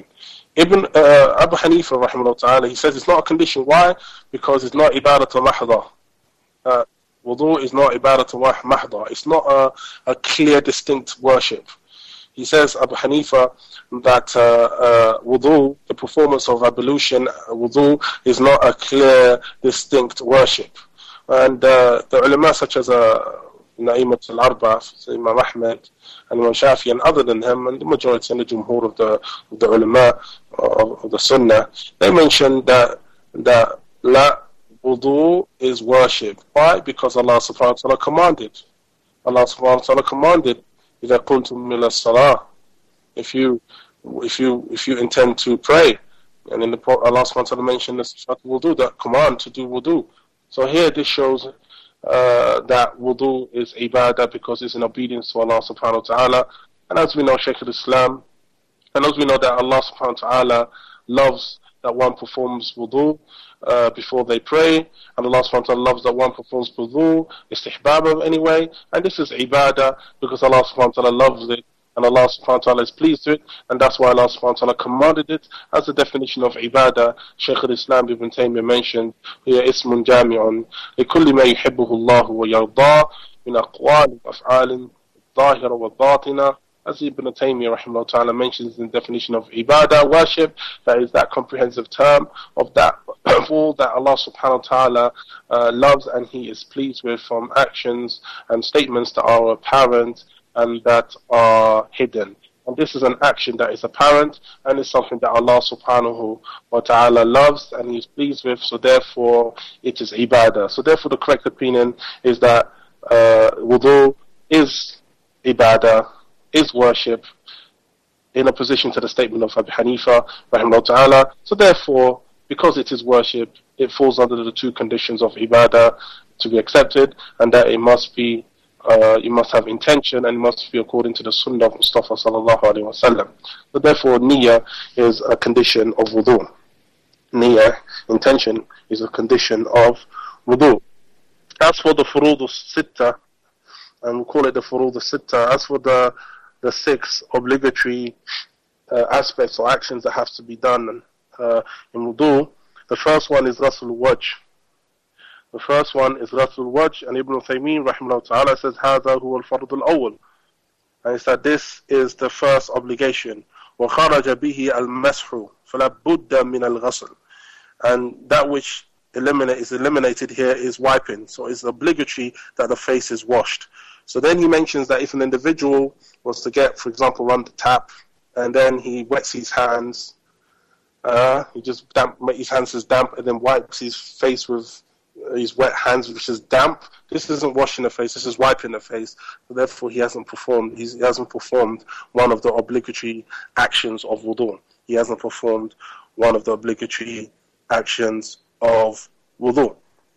Ibn uh, Abu Hanifa, rahimahullah ta'ala, he says it's not a condition. Why? Because it's not ibadatul mahdha. Uh, wudu is not ibadatul mahdha. It's not a, a clear, distinct worship. He says, Abu Hanifa, that uh, uh, wudu, the performance of ablution, wudu, is not a clear, distinct worship. And uh, the ulama such as uh, Na'imat al-Arba, Imam Ahmed, and Imam Shafi, and other than him, and the majority and the jumhur of the, of the ulama of, of the sunnah, they mention that, that la wudu is worship. Why? Because Allah subhanahu wa ta'ala commanded. Allah subhanahu wa ta'ala commanded, إِذَا قُمْتُمْ إِلَى الصَّلَاةِ, if you if you if you intend to pray. And in the Allah subhanahu wa ta'ala mentioned this wudu, that command to do wudu. So here this shows uh, that wudu is ibadah because it's in obedience to Allah subhanahu wa ta'ala. And as we know, Shaykh al-Islam, and as we know that Allah subhanahu wa ta'ala loves that one performs wudu uh, before they pray, and Allah subhanahu wa ta'ala loves that one performs wudu, istihbab anyway, and this is ibadah because Allah subhanahu wa ta'ala loves it, and Allah subhanahu wa ta'ala is pleased with it, and that's why Allah subhanahu wa ta'ala commanded it as the definition of ibadah. Shaykh al-Islam Ibn Taymiyyah mentioned, هي اسم جامع لكل ما يحبه الله ويرضاه من أقوال وأفعال ظاهرة وباطنة. As Ibn Taymiyyah rahimahullah ta'ala mentions in the definition of ibadah, worship, that is that comprehensive term of that of all that Allah subhanahu wa ta'ala uh, loves and He is pleased with, from actions and statements that are apparent and that are hidden. And this is an action that is apparent and is something that Allah subhanahu wa ta'ala loves and He is pleased with, so therefore it is ibadah. So therefore the correct opinion is that uh, wudu is ibadah, is worship, in opposition to the statement of Abu Hanifa rahimahullah ta'ala. So therefore, because it is worship, it falls under the two conditions of ibadah to be accepted, and that it must be uh, you must have intention, and it must be according to the sunnah of Mustafa sallallahu alaihi wasallam. So therefore, niyyah is a condition of wudu. Niyyah, intention, is a condition of wudu. As for the furud al-sitta, and we call it the furud al-sitta, as for the the six obligatory uh, aspects or actions that have to be done uh, in wudu, the first one is ghusl al-wajh. The first one is ghusl al-wajh, and Ibn Uthaymeen rahimahullah ta'ala says, هذا هو الفرض الأول. And he said this is the first obligation. وخرج به المسح فلا بد من الغسل. And that which eliminate, is eliminated here is wiping. So it's obligatory that the face is washed. So then he mentions that if an individual was to get, for example, run the tap, and then he wets his hands, uh, he just damp, his hands is damp, and then wipes his face with his wet hands, which is damp. This isn't washing the face; this is wiping the face. So therefore, he hasn't performed. He's, he hasn't performed one of the obligatory actions of wudu. He hasn't performed one of the obligatory actions of wudu.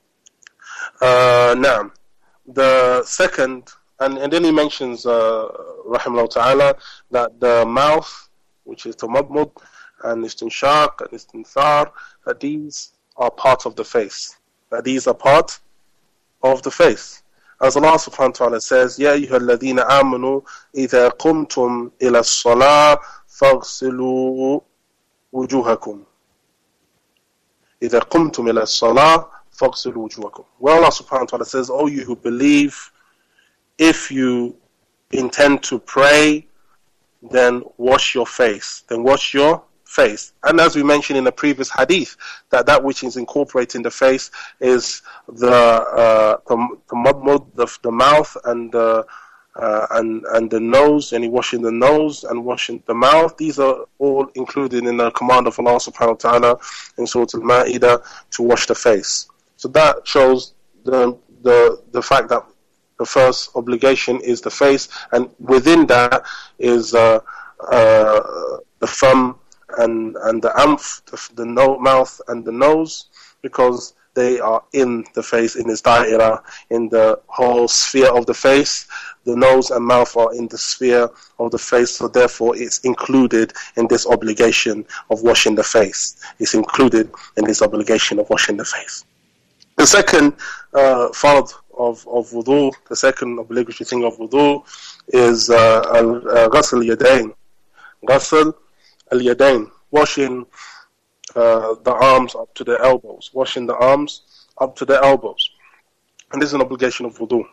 Uh, now, the second. And, and then he mentions, uh, rahimahullah ta'ala, that the mouth, which is tamadmud, and istinshaq, and istinthar, that these are part of the face. That these are part of the face. As Allah subhanahu wa ta'ala says, يَا أَيُّهَا الَّذِينَ آمَنُوا إِذَا قُمْتُمْ إِلَى الصَّلَاةِ فَاغْسِلُوا وُجُوهَكُمْ إِذَا قُمْتُمْ إِلَى الصَّلَاةِ فَاغْسِلُوا وُجُوهَكُمْ. Well, Allah subhanahu wa ta'ala says, O you who believe, if you intend to pray, then wash your face. Then wash your face. And as we mentioned in the previous hadith, that that which is incorporated in the face is the uh, the, the, mudmud, the the mouth and the uh, and and the nose, and washing the nose and washing the mouth. These are all included in the command of Allah subhanahu wa ta'ala in Surah Al-Ma'idah to wash the face. So that shows the the the fact that the first obligation is the face, and within that is uh, uh, the thumb and and the amph, the, the no, mouth and the nose, because they are in the face, in this da'ira, in the whole sphere of the face. The nose and mouth are in the sphere of the face, so therefore it's included in this obligation of washing the face. It's included in this obligation of washing the face. The second uh, fard of, of wudu, the second obligatory thing of wudu is uh, ghusl al-yadayn. Ghusl al-yadayn. washing uh, the arms up to the elbows, washing the arms up to the elbows. And this is an obligation of wudu.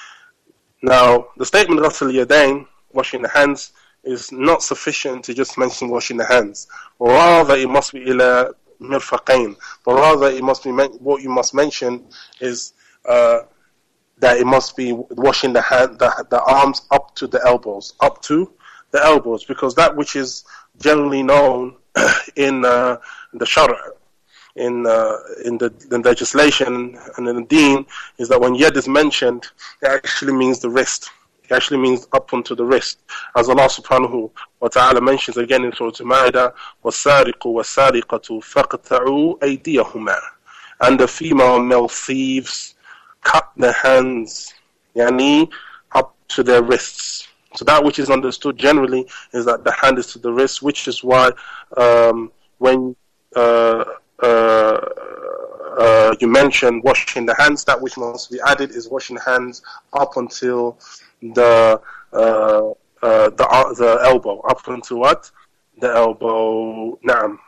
Now, the statement ghasl yadayn, washing the hands, is not sufficient to just mention washing the hands. Or rather, it must be ila mirfaqayn. But rather, it must be men- what you must mention is uh, that it must be washing the hand, the, the arms up to the elbows, up to the elbows, because that which is generally known in uh, the shara, in uh, in the, the legislation and in the deen, is that when yad is mentioned, it actually means the wrist. It actually means up onto the wrist. As Allah subhanahu wa ta'ala mentions again in Surah Al-Ma'idah, وَالسَّارِقُ وَالسَّارِقَةُ فَاقْطَعُوا أَيْدِيَهُمَا. And the female and male thieves cut their hands, yani, up to their wrists. So that which is understood generally is that the hand is to the wrist, which is why um, when uh, uh, uh, you mention washing the hands, that which must be added is washing the hands up until the uh, uh, the uh, the elbow, up until what? The elbow. Na'am.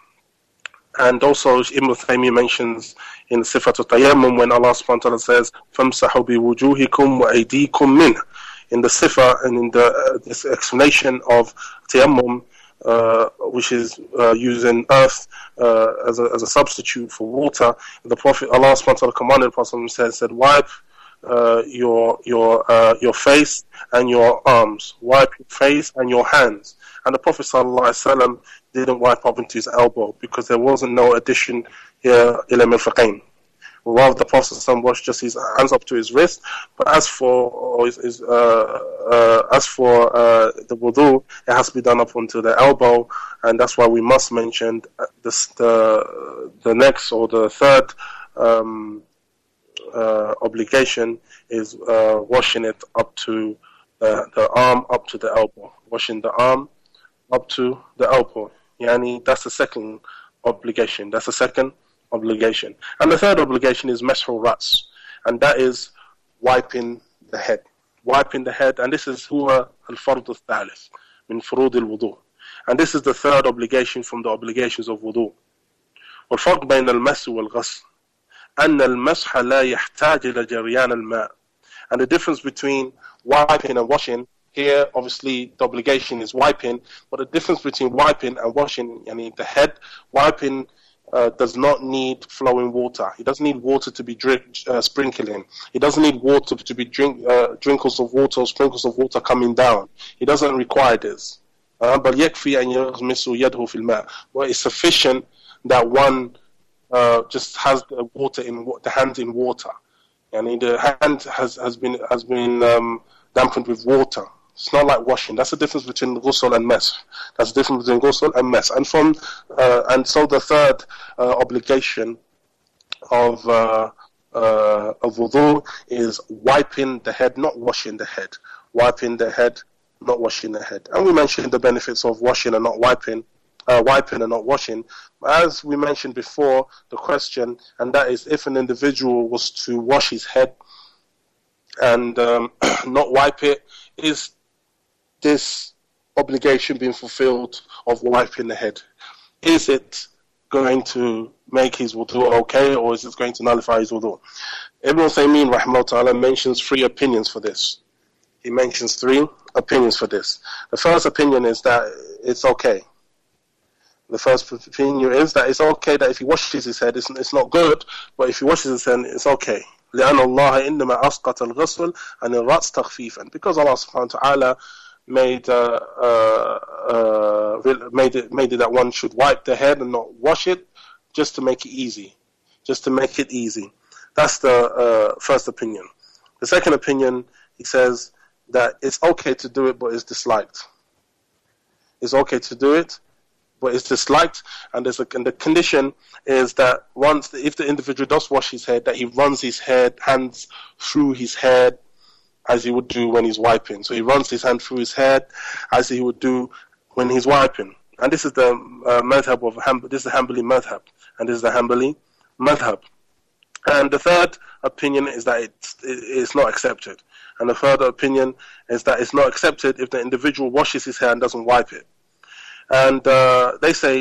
And also Ibn Taymiyyah mentions in Sifatul Tayammum when Allah subhanahu wa ta'ala says, فَامْسَحُوا بِوُجُوهِكُمْ وَأَيْدِيكُمْ مِنْهُ. In the Sifa and in the uh, this explanation of Tayammum, uh, which is uh, using earth uh, as a as a substitute for water, the Prophet Allah subhanahu wa ta'ala commanded the Prophet said, said wipe uh, your your uh, your face and your arms, wipe your face and your hands. And the Prophet sallallahu alaihi wasallam didn't wipe up into his elbow because there wasn't no addition here ila mirfaqayn. Rather, the Prophet sallallahu washed just his hands up to his wrist. But as for or his, his, uh, uh, as for uh, the wudu, it has to be done up onto the elbow, and that's why we must mention this, the the next or the third um, uh, obligation is uh, washing it up to uh, the arm up to the elbow, washing the arm up to the elbow. Yani, that's the second obligation. That's the second obligation. And the third obligation is mashul ras, and that is wiping the head. Wiping the head, and this is huwa al-fard al-thalith min furud al-wudu. And this is the third obligation from the obligations of wudu. والفرق بين المس والغسل أن المسح لا يحتاج إلى جريان الماء. And the difference between wiping and washing, here obviously the obligation is wiping, but the difference between wiping and washing, I mean the head, wiping uh, does not need flowing water. It doesn't need water to be drink, uh, sprinkling. It doesn't need water to be drink, uh, drinkles of water or sprinkles of water coming down. It doesn't require this. But يكفي أن يغمس يده في الماء. Well, it's sufficient that one uh, just has the water in the hand in water. I mean the hand has has been has been um, dampened with water. It's not like washing. That's the difference between ghusl and mess. That's the difference between ghusl and mess. And from uh, and so the third uh, obligation of uh, uh, of wudu is wiping the head, not washing the head. Wiping the head, not washing the head. And we mentioned the benefits of washing and not wiping, uh, wiping and not washing. As we mentioned before, the question, and that is if an individual was to wash his head and um, not wipe it, is this obligation being fulfilled of wiping the head? Is it going to make his wudu okay, or is it going to nullify his wudu? Ibn Uthaymeen rahimahullah ta'ala mentions three opinions for this. He mentions three opinions for this. The first opinion is that it's okay. The first opinion is that it's okay that if he washes his head, it's, it's not good, but if he washes his head, it's okay. لأن الله إنما أسقط الغسل عن الرأس تخفيفا. Because Allah subhanahu wa ta'ala made uh, uh, uh, made it made it that one should wipe the head and not wash it, just to make it easy, just to make it easy. That's the uh, first opinion. The second opinion, he says that it's okay to do it, but it's disliked. It's okay to do it, but it's disliked, and there's a, and the condition is that once, if the individual does wash his head, that he runs his head, hands through his head, as he would do when he's wiping. So he runs his hand through his head, as he would do when he's wiping. And this is the uh, madhab of Ham- this is the Hanbali madhab, and this is the Hanbali madhab. And the third opinion is that it's, it's not accepted. And the further opinion is that it's not accepted if the individual washes his hair and doesn't wipe it. And uh, they say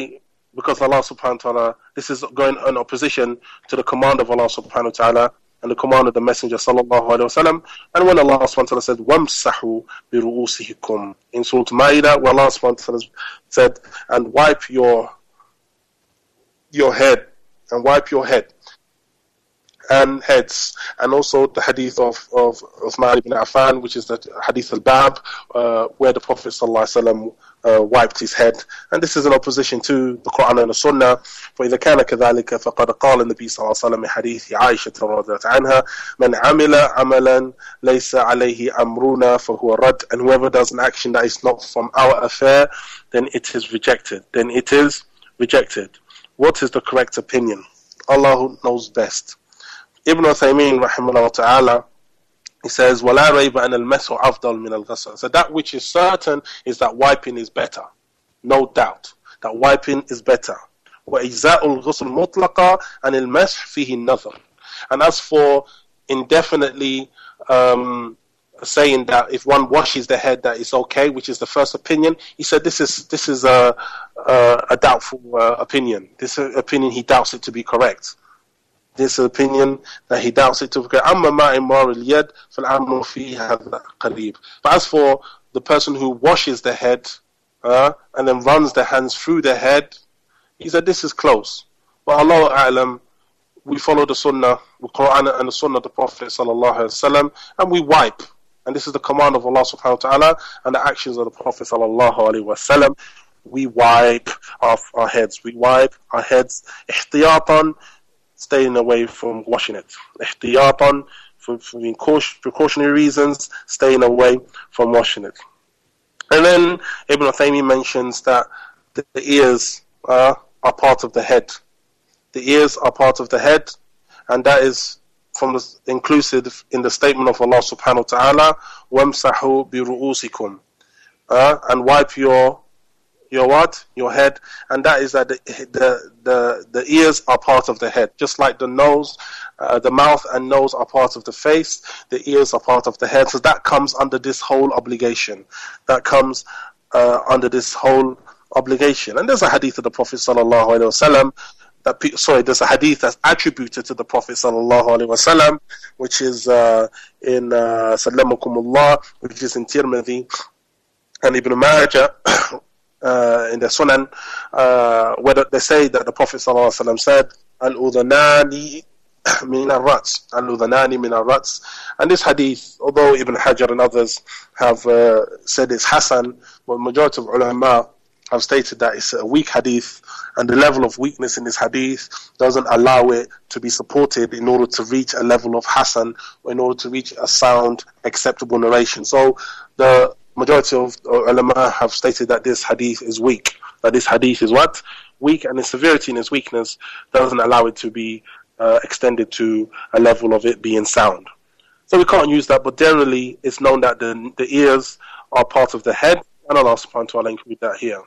because Allah subhanahu wa ta'ala, this is going in opposition to the command of Allah subhanahu wa ta'ala and the command of the Messenger sallallahu alayhi wa sallam. And when Allah subhanahu wa ta'ala said, وَامْسَحُوا بِرُؤُوسِهِكُمْ in Surah Ma'idah, where Allah subhanahu wa ta'ala said, and wipe your your head, and wipe your head and heads, and also the hadith of, of Uthman ibn Affan, which is the hadith al-Bab, uh, where the Prophet sallallahu alaihi wasallam uh, wiped his head. And this is in opposition to the Quran and the Sunnah. فَإِذَا كَانَ كَذَلِكَ فَقَدْ قَالَ النَّبِيُّ صلى الله عليه وسلم من حديث عائشة رضي الله عنها مَنْ عَمِلَ عَمَلًا لَيْسَ عَلَيْهِ أَمْرُنَا فَهُوَ رَدٌّ, and whoever does an action that is not from our affair, then it is rejected. Then it is rejected. What is the correct opinion? Allah knows best. Ibn Uthaymeen rahimahullah ta'ala, he says, وَلَا رَيْبَ أَنَ الْمَسْحُ أَفْضَلُ مِنَ الْغَسْلِ. So that which is certain is that wiping is better. No doubt. That wiping is better. وَإِجْزَاءُ الْغُسْلِ مُطْلَقًا أَنِ الْمَسْحِ فِيهِ النَّظَرُ. And as for indefinitely um, saying that if one washes the head that is okay, which is the first opinion, he said this is this is a, a, a doubtful uh, opinion. This opinion, he doubts it to be correct. This opinion that he doubts it to be correct. But as for the person who washes the head uh, and then runs the hands through the head, he said this is close. But Allahu A'lam, we follow the Sunnah, the Quran and the Sunnah of the Prophet sallallahu alaihi wasallam, and we wipe. And this is the command of Allah subhanahu wa ta'ala and the actions of the Prophet sallallahu alaihi wasallam. We wipe off our heads. We wipe our heads ihtiyatan, staying away from washing it. Ihtiyatan, for, for precautionary reasons, staying away from washing it. And then Ibn Uthaymeen mentions that the, the ears uh, are part of the head. The ears are part of the head, and that is from the, inclusive in the statement of Allah subhanahu wa ta'ala, وَامْسَحُوا بِرُؤُوسِكُمْ, uh, and wipe your your what? Your head. And that is that the the the, the ears are part of the head. Just like the nose, uh, the mouth and nose are part of the face, the ears are part of the head. So that comes under this whole obligation. That comes uh, under this whole obligation. And there's a hadith of the Prophet sallallahu alaihi wasallam that sorry, there's a hadith that's attributed to the Prophet sallallahu alaihi wasallam, which is uh, in uh, Sallamakumullah, which is in Tirmidhi and Ibn Majah. Uh, in the Sunan, uh, where they say that the Prophet ﷺ said, Al-udhanani min al-rats, Al-udhanani min al-rats. And this hadith, although Ibn Hajar and others have uh, said it's Hasan, but the majority of ulama have stated that it's a weak hadith, and the level of weakness in this hadith doesn't allow it to be supported in order to reach a level of Hasan, or in order to reach a sound, acceptable narration. So the majority of ulama have stated that this hadith is weak. That this hadith is what? Weak, and the severity in its weakness doesn't allow it to be uh, extended to a level of it being sound. So we can't use that, but generally it's known that the, the ears are part of the head, and Allah subhanahu wa ta'ala include that here.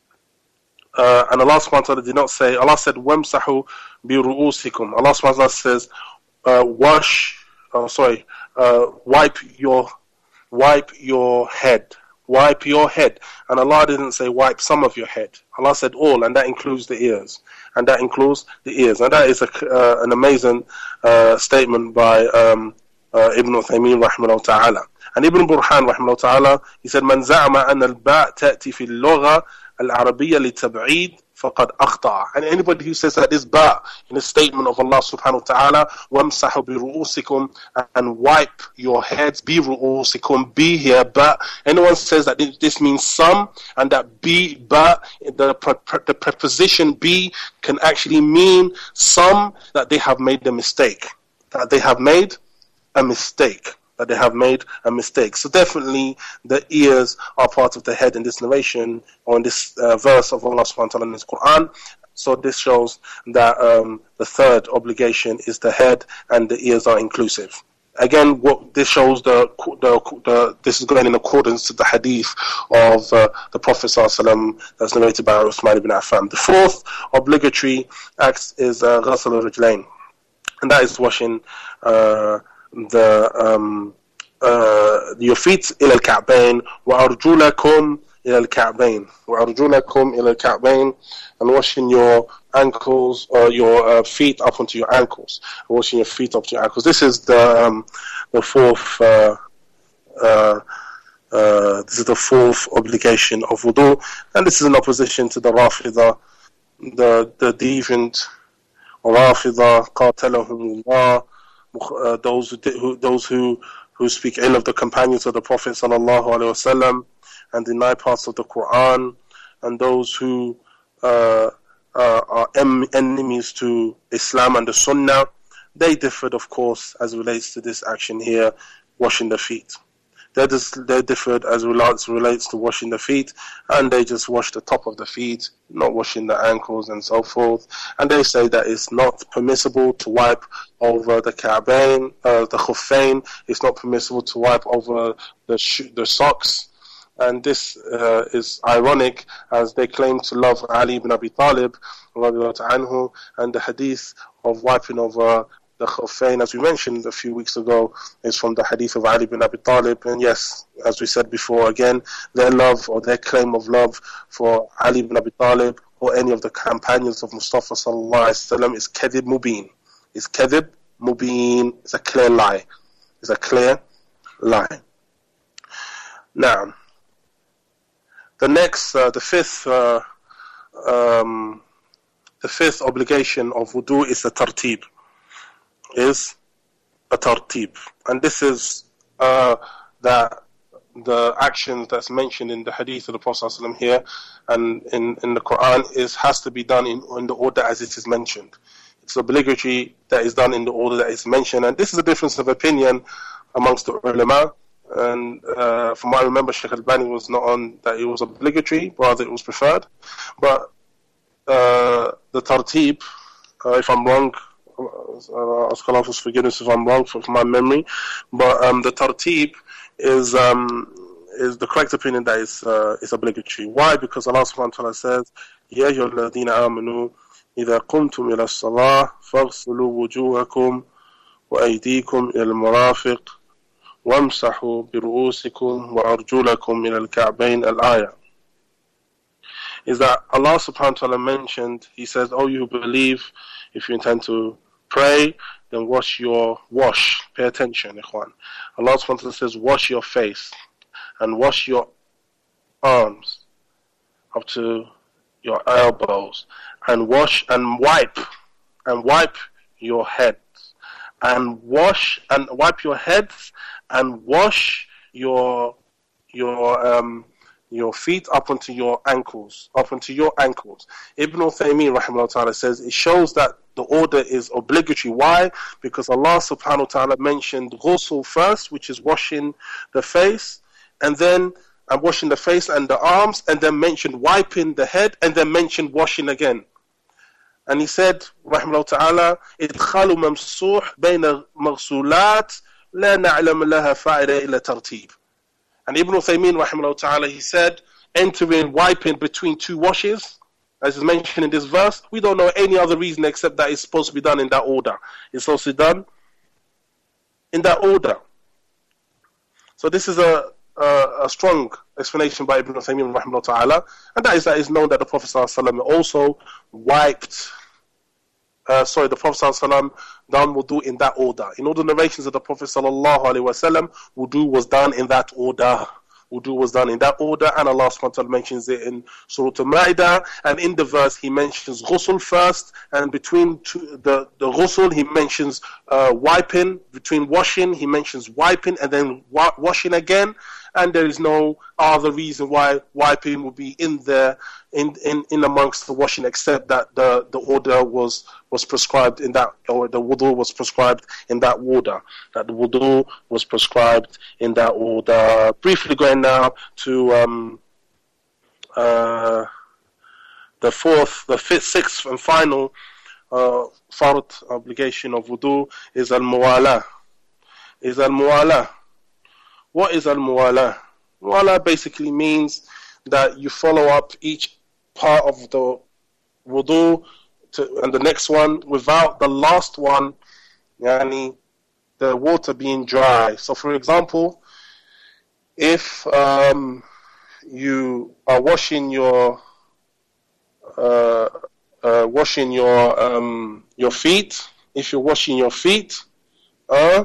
Uh, and Allah subhanahu wa ta'ala did not say, Allah said, وَامْسَحُوا بِرُؤُوسِكُمْ. Allah subhanahu wa ta'ala says, uh, wash, oh, sorry, uh, wipe your Wipe your head. Wipe your head. And Allah didn't say wipe some of your head. Allah said all, and that includes the ears. And that includes the ears. And that is a, uh, an amazing uh, statement by um, uh, Ibn Uthaymeen rahimahullah ta'ala. And Ibn Burhan rahimahullah ta'ala, he said, من زعم أن الباء تأتي في اللغة العربية للتبعيد فقد أخطأ. And anybody who says that this ba in the statement of Allah subhanahu wa ta'ala, وَامْسَحُوا بِرُؤُوسِكُمْ, and wipe your heads, be ru'usikum, be here, but anyone says that this means some, and that be, but the, the preposition be can actually mean some, that they have made a mistake. That they have made a mistake. That they have made a mistake. So definitely the ears are part of the head in this narration, or in this uh, verse of Allah subhanahu wa ta'ala in His Quran. So this shows that um, the third obligation is the head, and the ears are inclusive. Again, what this shows, the, the, the this is going in accordance to the hadith of uh, the Prophet sallallahu alaihi wasallam that's narrated by Uthman ibn Affan. The fourth obligatory act is uh, ghasl al-rijlain, and that is washing uh, the um, uh, your feet ila al-ka'bayn wa arjulakum ila إلى الكعبين وأرجلكم إلى الكعبين, and washing your ankles or your uh, feet up onto your ankles, washing your feet up to your ankles. This is the um, the fourth uh, uh, uh, this is the fourth obligation of wudu, and this is in opposition to the Rafida, the the deviant Rafida, qatalahumullah, uh, those who those who who speak ill of the companions of the Prophet sallallahu alaihi wasallam and deny parts of the Quran, and those who uh, uh, are em- enemies to Islam and the Sunnah. They differed, of course, as relates to this action here, washing the feet. They, just, they differed as relates, relates to washing the feet, and they just wash the top of the feet, not washing the ankles and so forth. And they say that it's not permissible to wipe over the Ka'bayn, uh, the Khuffayn. It's not permissible to wipe over the sh- the socks. And this uh, is ironic, as they claim to love Ali ibn Abi Talib, anhu, and the hadith of wiping over the Khuffayn, as we mentioned a few weeks ago, is from the hadith of Ali ibn Abi Talib. And yes, as we said before, again, their love or their claim of love for Ali ibn Abi Talib or any of the companions of Mustafa sallallahu alaihi wasallam is kadhib mubin. It's kadhib mubin. It's a clear lie. It's a clear lie. Now, the next, uh, the fifth, uh, um, the fifth obligation of wudu is the tartib. Is a tartib, and this is uh, that the action that's mentioned in the hadith of the Prophet ﷺ here and in, in the Quran is has to be done in, in the order as it is mentioned. It's obligatory that is done in the order that is mentioned, and this is a difference of opinion amongst the ulama. And uh, from what I remember, Shaykh Al-Bani was not on that it was obligatory, rather it was preferred. But uh, the tartib, uh, if I'm wrong, uh, ask Allah's forgiveness if I'm wrong from my memory, but um, the tartib is um, is the correct opinion that is uh, is obligatory. Why? Because Allah subhanahu wa ta'ala says, Ya ayyuhalladhina amanu idha qumtum ila as-salah faghsilu wujuhakum wa aydikum ila al-marafiq وَامْسَحُوا بِرُؤُوسِكُمْ وَأَرْجُلَكُمْ مِنَ الْكَعْبَيْنِ al-ayah. Is that Allah subhanahu wa ta'ala mentioned, He says, oh, you believe, if you intend to pray, then wash your, wash, pay attention, ikhwan. Allah subhanahu wa ta'ala says, wash your face, and wash your arms, up to your elbows, and wash, and wipe, and wipe your head, and wash, and wipe your heads, and wash your your um your feet up onto your ankles, up onto your ankles. Ibn Uthaymeen rahimahullah ta'ala says it shows that the order is obligatory. Why? Because Allah subhanahu wa ta'ala mentioned ghusl first, which is washing the face, and then and washing the face and the arms, and then mentioned wiping the head, and then mentioned washing again. And he said, rahimahullah ta'ala, idkhalu mamsuh bayna maghsulat la na'lam laha fa'ida illa tartib. And Ibn Uthaymeen rahimahullah ta'ala, he said, entering wiping between two washes, as is mentioned in this verse, we don't know any other reason except that it's supposed to be done in that order. It's supposed to be done in that order. So this is a a, a strong explanation by Ibn Uthaymeen rahimahullah ta'ala, and that is that it's known that the Prophet sallallahu alaihi wasallam also wiped Uh, sorry, the Prophet ﷺ done wudu in that order. In all the narrations of the Prophet ﷺ, wudu was done in that order. Wudu was done in that order, and Allah subhanahu wa ta'ala mentions it in Surah Al-Ma'idah, and in the verse he mentions ghusl first, and between two, the, the ghusl he mentions uh, wiping, between washing he mentions wiping, and then wa- washing again, and there is no other reason why wiping would be in there, in, in, in amongst the washing, except that the, the order was, was prescribed in that, or the wudu was prescribed in that order, that the wudu was prescribed in that order. Briefly going now to um, uh, the fourth, the fifth, sixth and final uh, fard obligation of wudu is al-muwala. Is al-muwala. What is al-muwala? Muwala basically means that you follow up each part of the wudu to, and the next one without the last one, yani the water being dry. So for example, if um, you are washing your uh, uh, washing your um, your feet, if you're washing your feet, uh,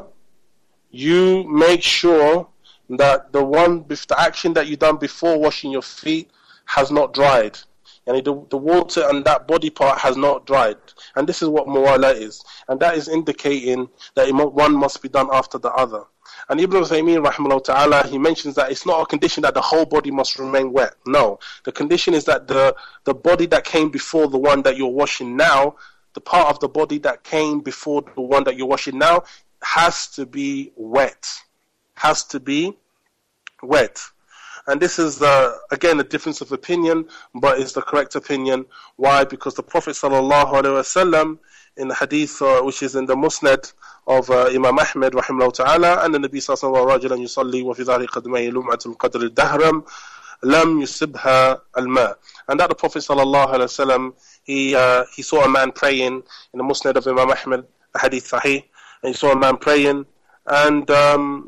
you make sure that the one, the action that you done before washing your feet has not dried. And the, the water and that body part has not dried. And this is what muwala is. And that is indicating that one must be done after the other. And Ibn Uthaymeen, rahimahullah ta'ala, he mentions that it's not a condition that the whole body must remain wet. No. The condition is that the, the body that came before the one that you're washing now, the part of the body that came before the one that you're washing now, has to be wet. Has to be wet. And this is, uh, again, a difference of opinion, but it's the correct opinion. Why? Because the Prophet sallallahu alaihi wasallam, in the hadith, uh, which is in the Musnad of uh, Imam Ahmed, rahimahullah ta'ala, and the Nabi sallallahu alaihi wasallam, رَجُلًا يُصَلِّي وَفِي ذَهْرِ قَدْمَيْهِ لُمْعَةُ الْقَدْرِ الدَّهْرَمْ لَمْ يُصِبْهَا الْمَاءِ. And that the Prophet sallallahu alaihi wasallam, he, uh, he saw a man praying in the Musnad of Imam Ahmed, the hadith sahih, and he saw a man praying, and um,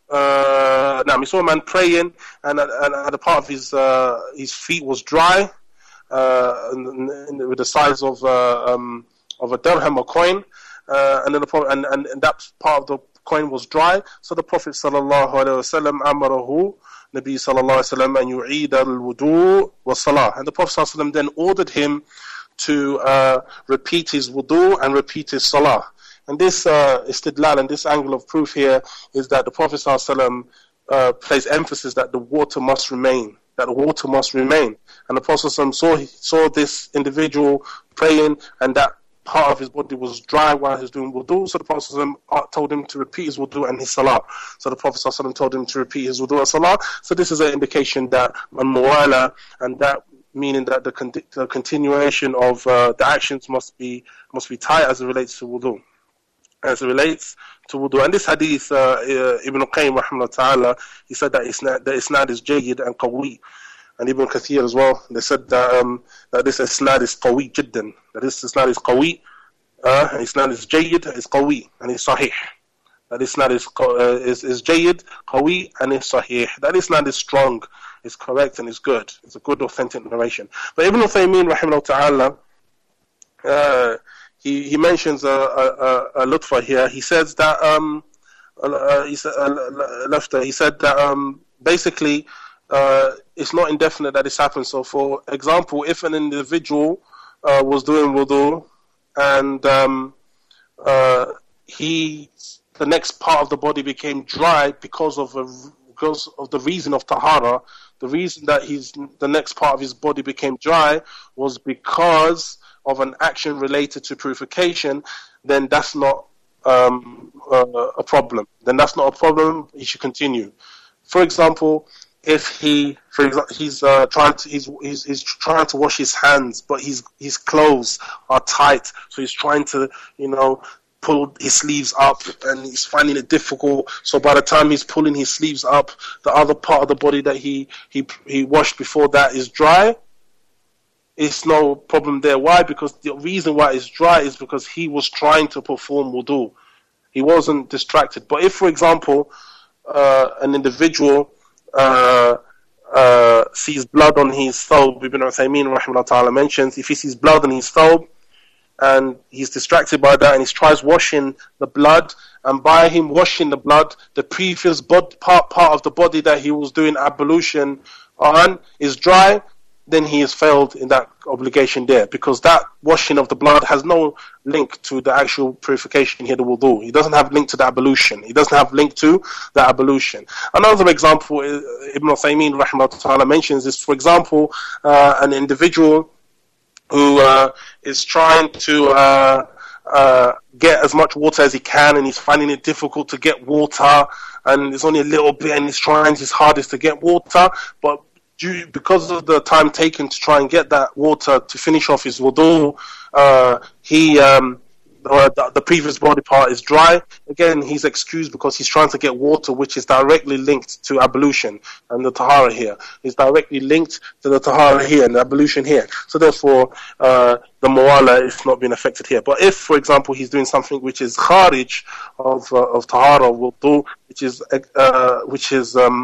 Uh, now he saw a man praying, and, and, and a part of his uh, his feet was dry, uh, and, and with the size of uh, um, of a dirham, a coin, uh, and then the and, and, and that part of the coin was dry. So the Prophet sallallahu alaihi wasallam amarahu, Nabi sallallahu alaihi wasallam, an yu'id al-wudu wa salah, and the Prophet sallallahu alaihi wasallam then ordered him to uh, repeat his wudu and repeat his salah. And this uh, istidlal and this angle of proof here is that the Prophet ﷺ uh, placed emphasis that the water must remain, that the water must remain. And the Prophet ﷺ saw, saw this individual praying, and that part of his body was dry while he was doing wudu. So the Prophet ﷺ told him to repeat his wudu and his salah. So the Prophet ﷺ told him to repeat his wudu and salah. So this is an indication that al-muwala, and that meaning that the, con- the continuation of uh, the actions must be must be tight as it relates to wudu. As it relates to wudu. And this hadith, uh, uh, Ibn Qayyim, rahimahullah ta'ala, he said that isnad, the isnad is jayyid and qawi. And Ibn Kathir as well, they said that, um, that this isnad is qawi jiddan. That this isnad is qawi, uh, and isnad is jayyid, is qawi, and is sahih. That isnad is, uh, is, is jayyid, qawi, and is sahih. That isnad is strong, is correct, and is good. It's a good authentic narration. But Ibn Uthaymeen, rahimahullah ta'ala, uh, He, he mentions a, a, a lutfa here. He says that um, uh, he, said, uh, he said that um, basically uh, it's not indefinite that this happens. So, for example, if an individual uh, was doing wudu and um, uh, he, the next part of the body became dry because of a, because of the reason of tahara, the reason that he's the next part of his body became dry was because of an action related to purification, then that's not um, uh, a problem. Then that's not a problem. He should continue. For example, if he, for example, he's uh, trying to, he's, he's he's trying to wash his hands, but his his clothes are tight, so he's trying to, you know, pull his sleeves up, and he's finding it difficult. So by the time he's pulling his sleeves up, the other part of the body that he he he washed before that is dry. It's no problem there. Why? Because the reason why it's dry is because he was trying to perform wudu. He wasn't distracted. But if, for example, uh, an individual uh, uh, sees blood on his thawb, Ibn Uthaymeen rahimahullah ta'ala mentions, if he sees blood on his thawb and he's distracted by that and he tries washing the blood, and by him washing the blood, the previous bod- part, part of the body that he was doing ablution on is dry, then he has failed in that obligation there, because that washing of the blood has no link to the actual purification here, the wudu. He doesn't have link to the ablution. He doesn't have link to the ablution. Another example Ibn Uthaymeen rahimahullah ta'ala mentions is, for example, uh, an individual who uh, is trying to uh, uh, get as much water as he can, and he's finding it difficult to get water, and it's only a little bit, and he's trying his hardest to get water, but Due, because of the time taken to try and get that water to finish off his wudu, uh, he um, uh, the, the previous body part is dry. Again, he's excused because he's trying to get water, which is directly linked to ablution, and the tahara here is directly linked to the tahara here and the ablution here. So therefore, uh, the muwala is not being affected here. But if, for example, he's doing something which is kharij of uh, of tahara wudu, which is uh, which is um,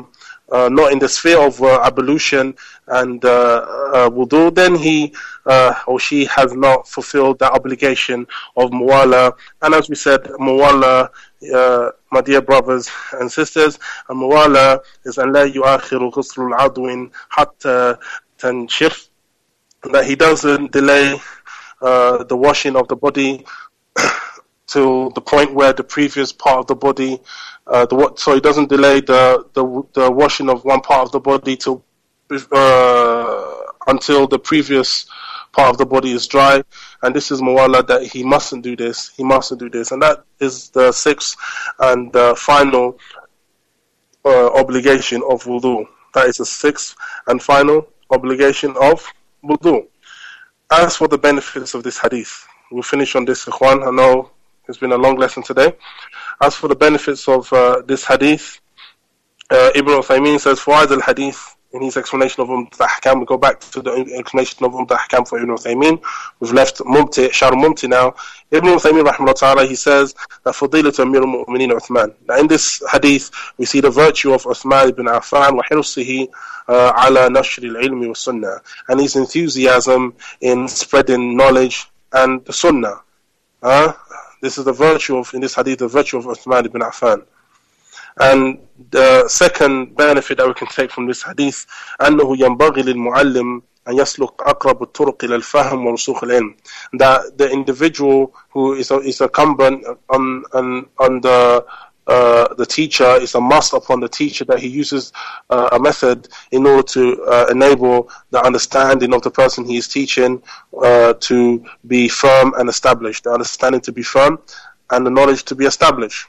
uh, not in the sphere of uh, ablution and uh, uh, wudu, then he uh, or she has not fulfilled that obligation of muwala. And as we said, muwala, uh, my dear brothers and sisters, muwala is an la yu'akhiru ghusl al-adwin hatta tanshir, that he doesn't delay uh, the washing of the body to the point where the previous part of the body, uh, the so he doesn't delay the, the the washing of one part of the body to uh, until the previous part of the body is dry. And this is muwala, that he mustn't do this. He mustn't do this, and that is the sixth and uh, final uh, obligation of wudu. That is the sixth and final obligation of wudu. As for the benefits of this hadith, we'll finish on this, ikhwan. I know it's been a long lesson today. As for the benefits of uh, this hadith, uh, Ibn Uthaymeen says, Fu'ad al-hadith, in his explanation of Umdat al-Ahkam, we go back to the explanation of Umdat al-Ahkam for Ibn Uthaymeen. We've left Mumti, Sharh Mumti now. Ibn Uthaymeen, rahimahullah ta'ala, he says that Fadilat Amir al-Mu'mineen Uthman. Now in this hadith, we see the virtue of Uthman ibn Affan, wa hirsihi ala nashr al-ilmi wa sunnah, and his enthusiasm in spreading knowledge and the sunnah. Uh, this is the virtue of, in this hadith, the virtue of Uthman ibn Affan. And the second benefit that we can take from this hadith, أنه ينبغي للمعلم أن يسلك أقرب الطرق إلى الفهم ورسوخ العلم. That the individual who is a, is incumbent on on on the uh, the teacher, is a must upon the teacher that he uses uh, a method in order to uh, enable the understanding of the person he is teaching uh, to be firm and established, the understanding to be firm and the knowledge to be established.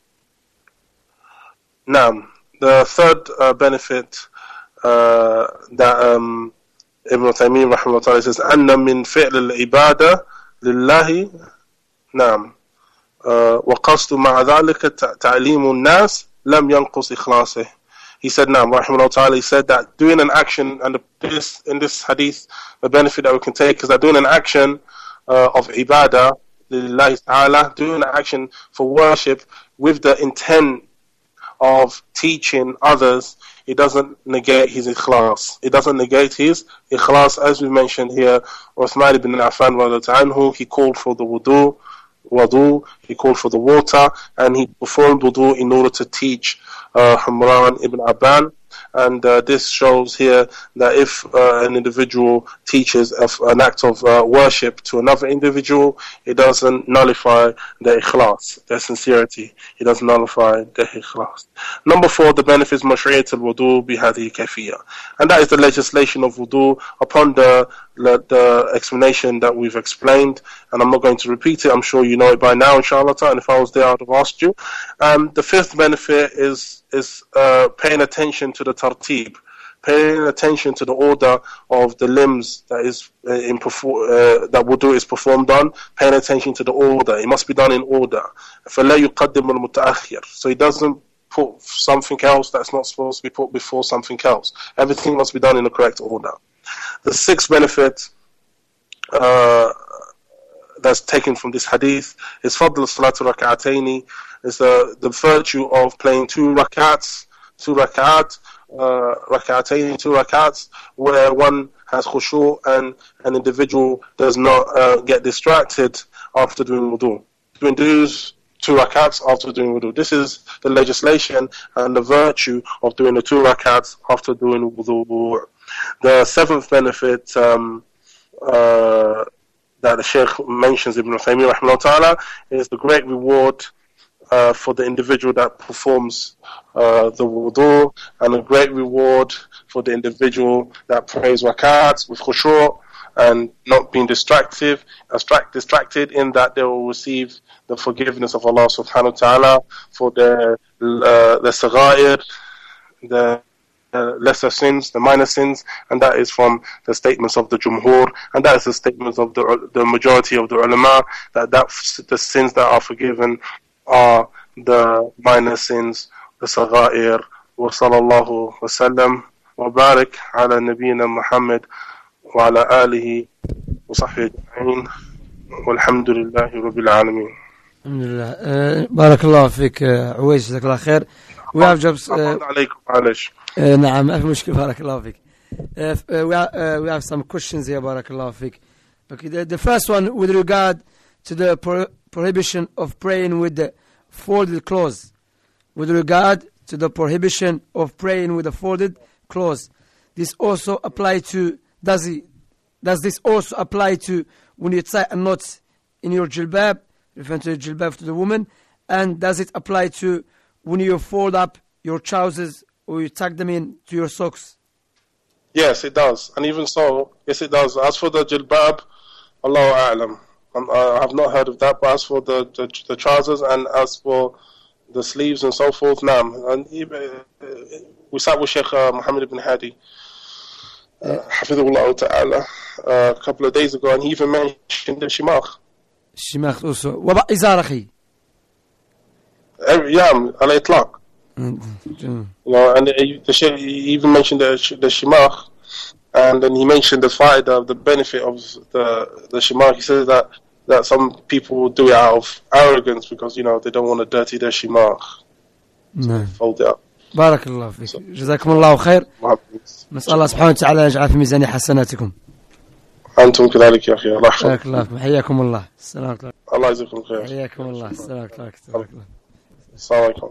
Now, the third uh, benefit uh, that um, Ibn Taymiyyah rahimahullah ta'ala says, أَنَّ مِنْ فِعْلِ الْعِبَادَةِ لِلَّهِ نعم وَقَصْدُ مَعَ ذَلِكَ تَعْلِيمُ النَّاسِ لَمْ يَنْقُصِ إِخْلَاصِهِ. He said, نعم rahimahullah ta'ala, he said that doing an action, and this, in this hadith, the benefit that we can take is that doing an action uh, of ibadah lillahi ta'ala, doing an action for worship with the intent of teaching others, it doesn't negate his ikhlas. It doesn't negate his ikhlas. As we mentioned here, Uthman ibn Affan anhu, he called for the wudu, wudu, he called for the water, and he performed wudu in order to teach uh, Humran ibn Abban. And uh, this shows here that if uh, an individual teaches of an act of uh, worship to another individual, it doesn't nullify their ikhlas, their sincerity. It doesn't nullify their ikhlas. Number four, the benefits mashri'at al-wudu bihadhi kayfiyya. And that is the legislation of wudu upon the, the the explanation that we've explained. And I'm not going to repeat it. I'm sure you know it by now, inshallah. And if I was there, I would have asked you. Um, the fifth benefit is is uh, paying attention to the tartib, paying attention to the order of the limbs that is uh, in perfor- uh, that wudu is performed on, paying attention to the order. It must be done in order. فَلَا يُقَدِّمُ الْمُتَأَخِّرِ. So he doesn't put something else that's not supposed to be put before something else. Everything must be done in the correct order. The sixth benefit uh, that's taken from this hadith is فَضْلُ الصَّلَاةُ رَكَعَتَيْنِ, is the, the virtue of playing two rakats, two rakat, uh, rakatayn, two rakats, where one has khushu' and an individual does not uh, get distracted after doing wudu. Doing those two rakats after doing wudu. This is the legislation and the virtue of doing the two rakats after doing wudu. The seventh benefit um, uh, that the Shaykh mentions, Ibn Uthaymeen rahimahullah ta'ala, is the great reward Uh, for the individual that performs uh, the wudu, and a great reward for the individual that prays rakats with khushu' and not being distracted, distract, distracted in that they will receive the forgiveness of Allah subhanahu wa ta'ala for their uh, the sagha'ir, the uh, lesser sins, the minor sins, and that is from the statements of the jumhur, and that is the statements of the the majority of the ulama, that, that the sins that are forgiven are the minor sins, the sagha'ir. Wa sallallahu wa sallam wa barik ala nabiyyina Muhammad wa ala alihi wa sahbihi ajma'in walhamdulillahi rabbil alamin. Alhamdulillah. بارك الله فيك عويس، جزاك الله خير. we have jobs. Uh, uh, نعم ما في مشكلة بارك الله فيك. Uh, we, have, uh, we have some questions here بارك الله فيك. Okay, the, the first one with regard to the pro prohibition of praying with the folded clothes. With regard to the prohibition of praying with the folded clothes, this also apply to does it does this also apply to when you tie a knot in your jilbab, referring to the jilbab to the woman, and does it apply to when you fold up your trousers or you tuck them in to your socks? Yes, it does, and even so, yes, it does. As for the jilbab, Allahu a'lam, I have not heard of that. But as for the, the the trousers and as for the sleeves and so forth, naam. And uh, we sat with Sheikh uh, Muhammad ibn Hadi, uh, Hafidhullah Ta'ala, uh, a couple of days ago, and he even mentioned the shimagh. Shimagh also. What about izar akhi? Yeah, al itlaq. You know, and the Sheikh even mentioned the the shimagh, and then he mentioned the faida, the benefit of the the shimagh. He says that that some people do it out of arrogance because, you know, they don't want to dirty their shimagh. No. Fold it up. بارك الله فيك. جزاكم الله خير. نسأل الله سبحانه وتعالى يجعل في ميزان حسناتكم. أنتم كذلك يا أخي. الله يحفظك. بارك الله فيكم. حياكم الله. السلام عليكم. الله يجزاكم خير. حياكم الله. السلام عليكم. السلام عليكم.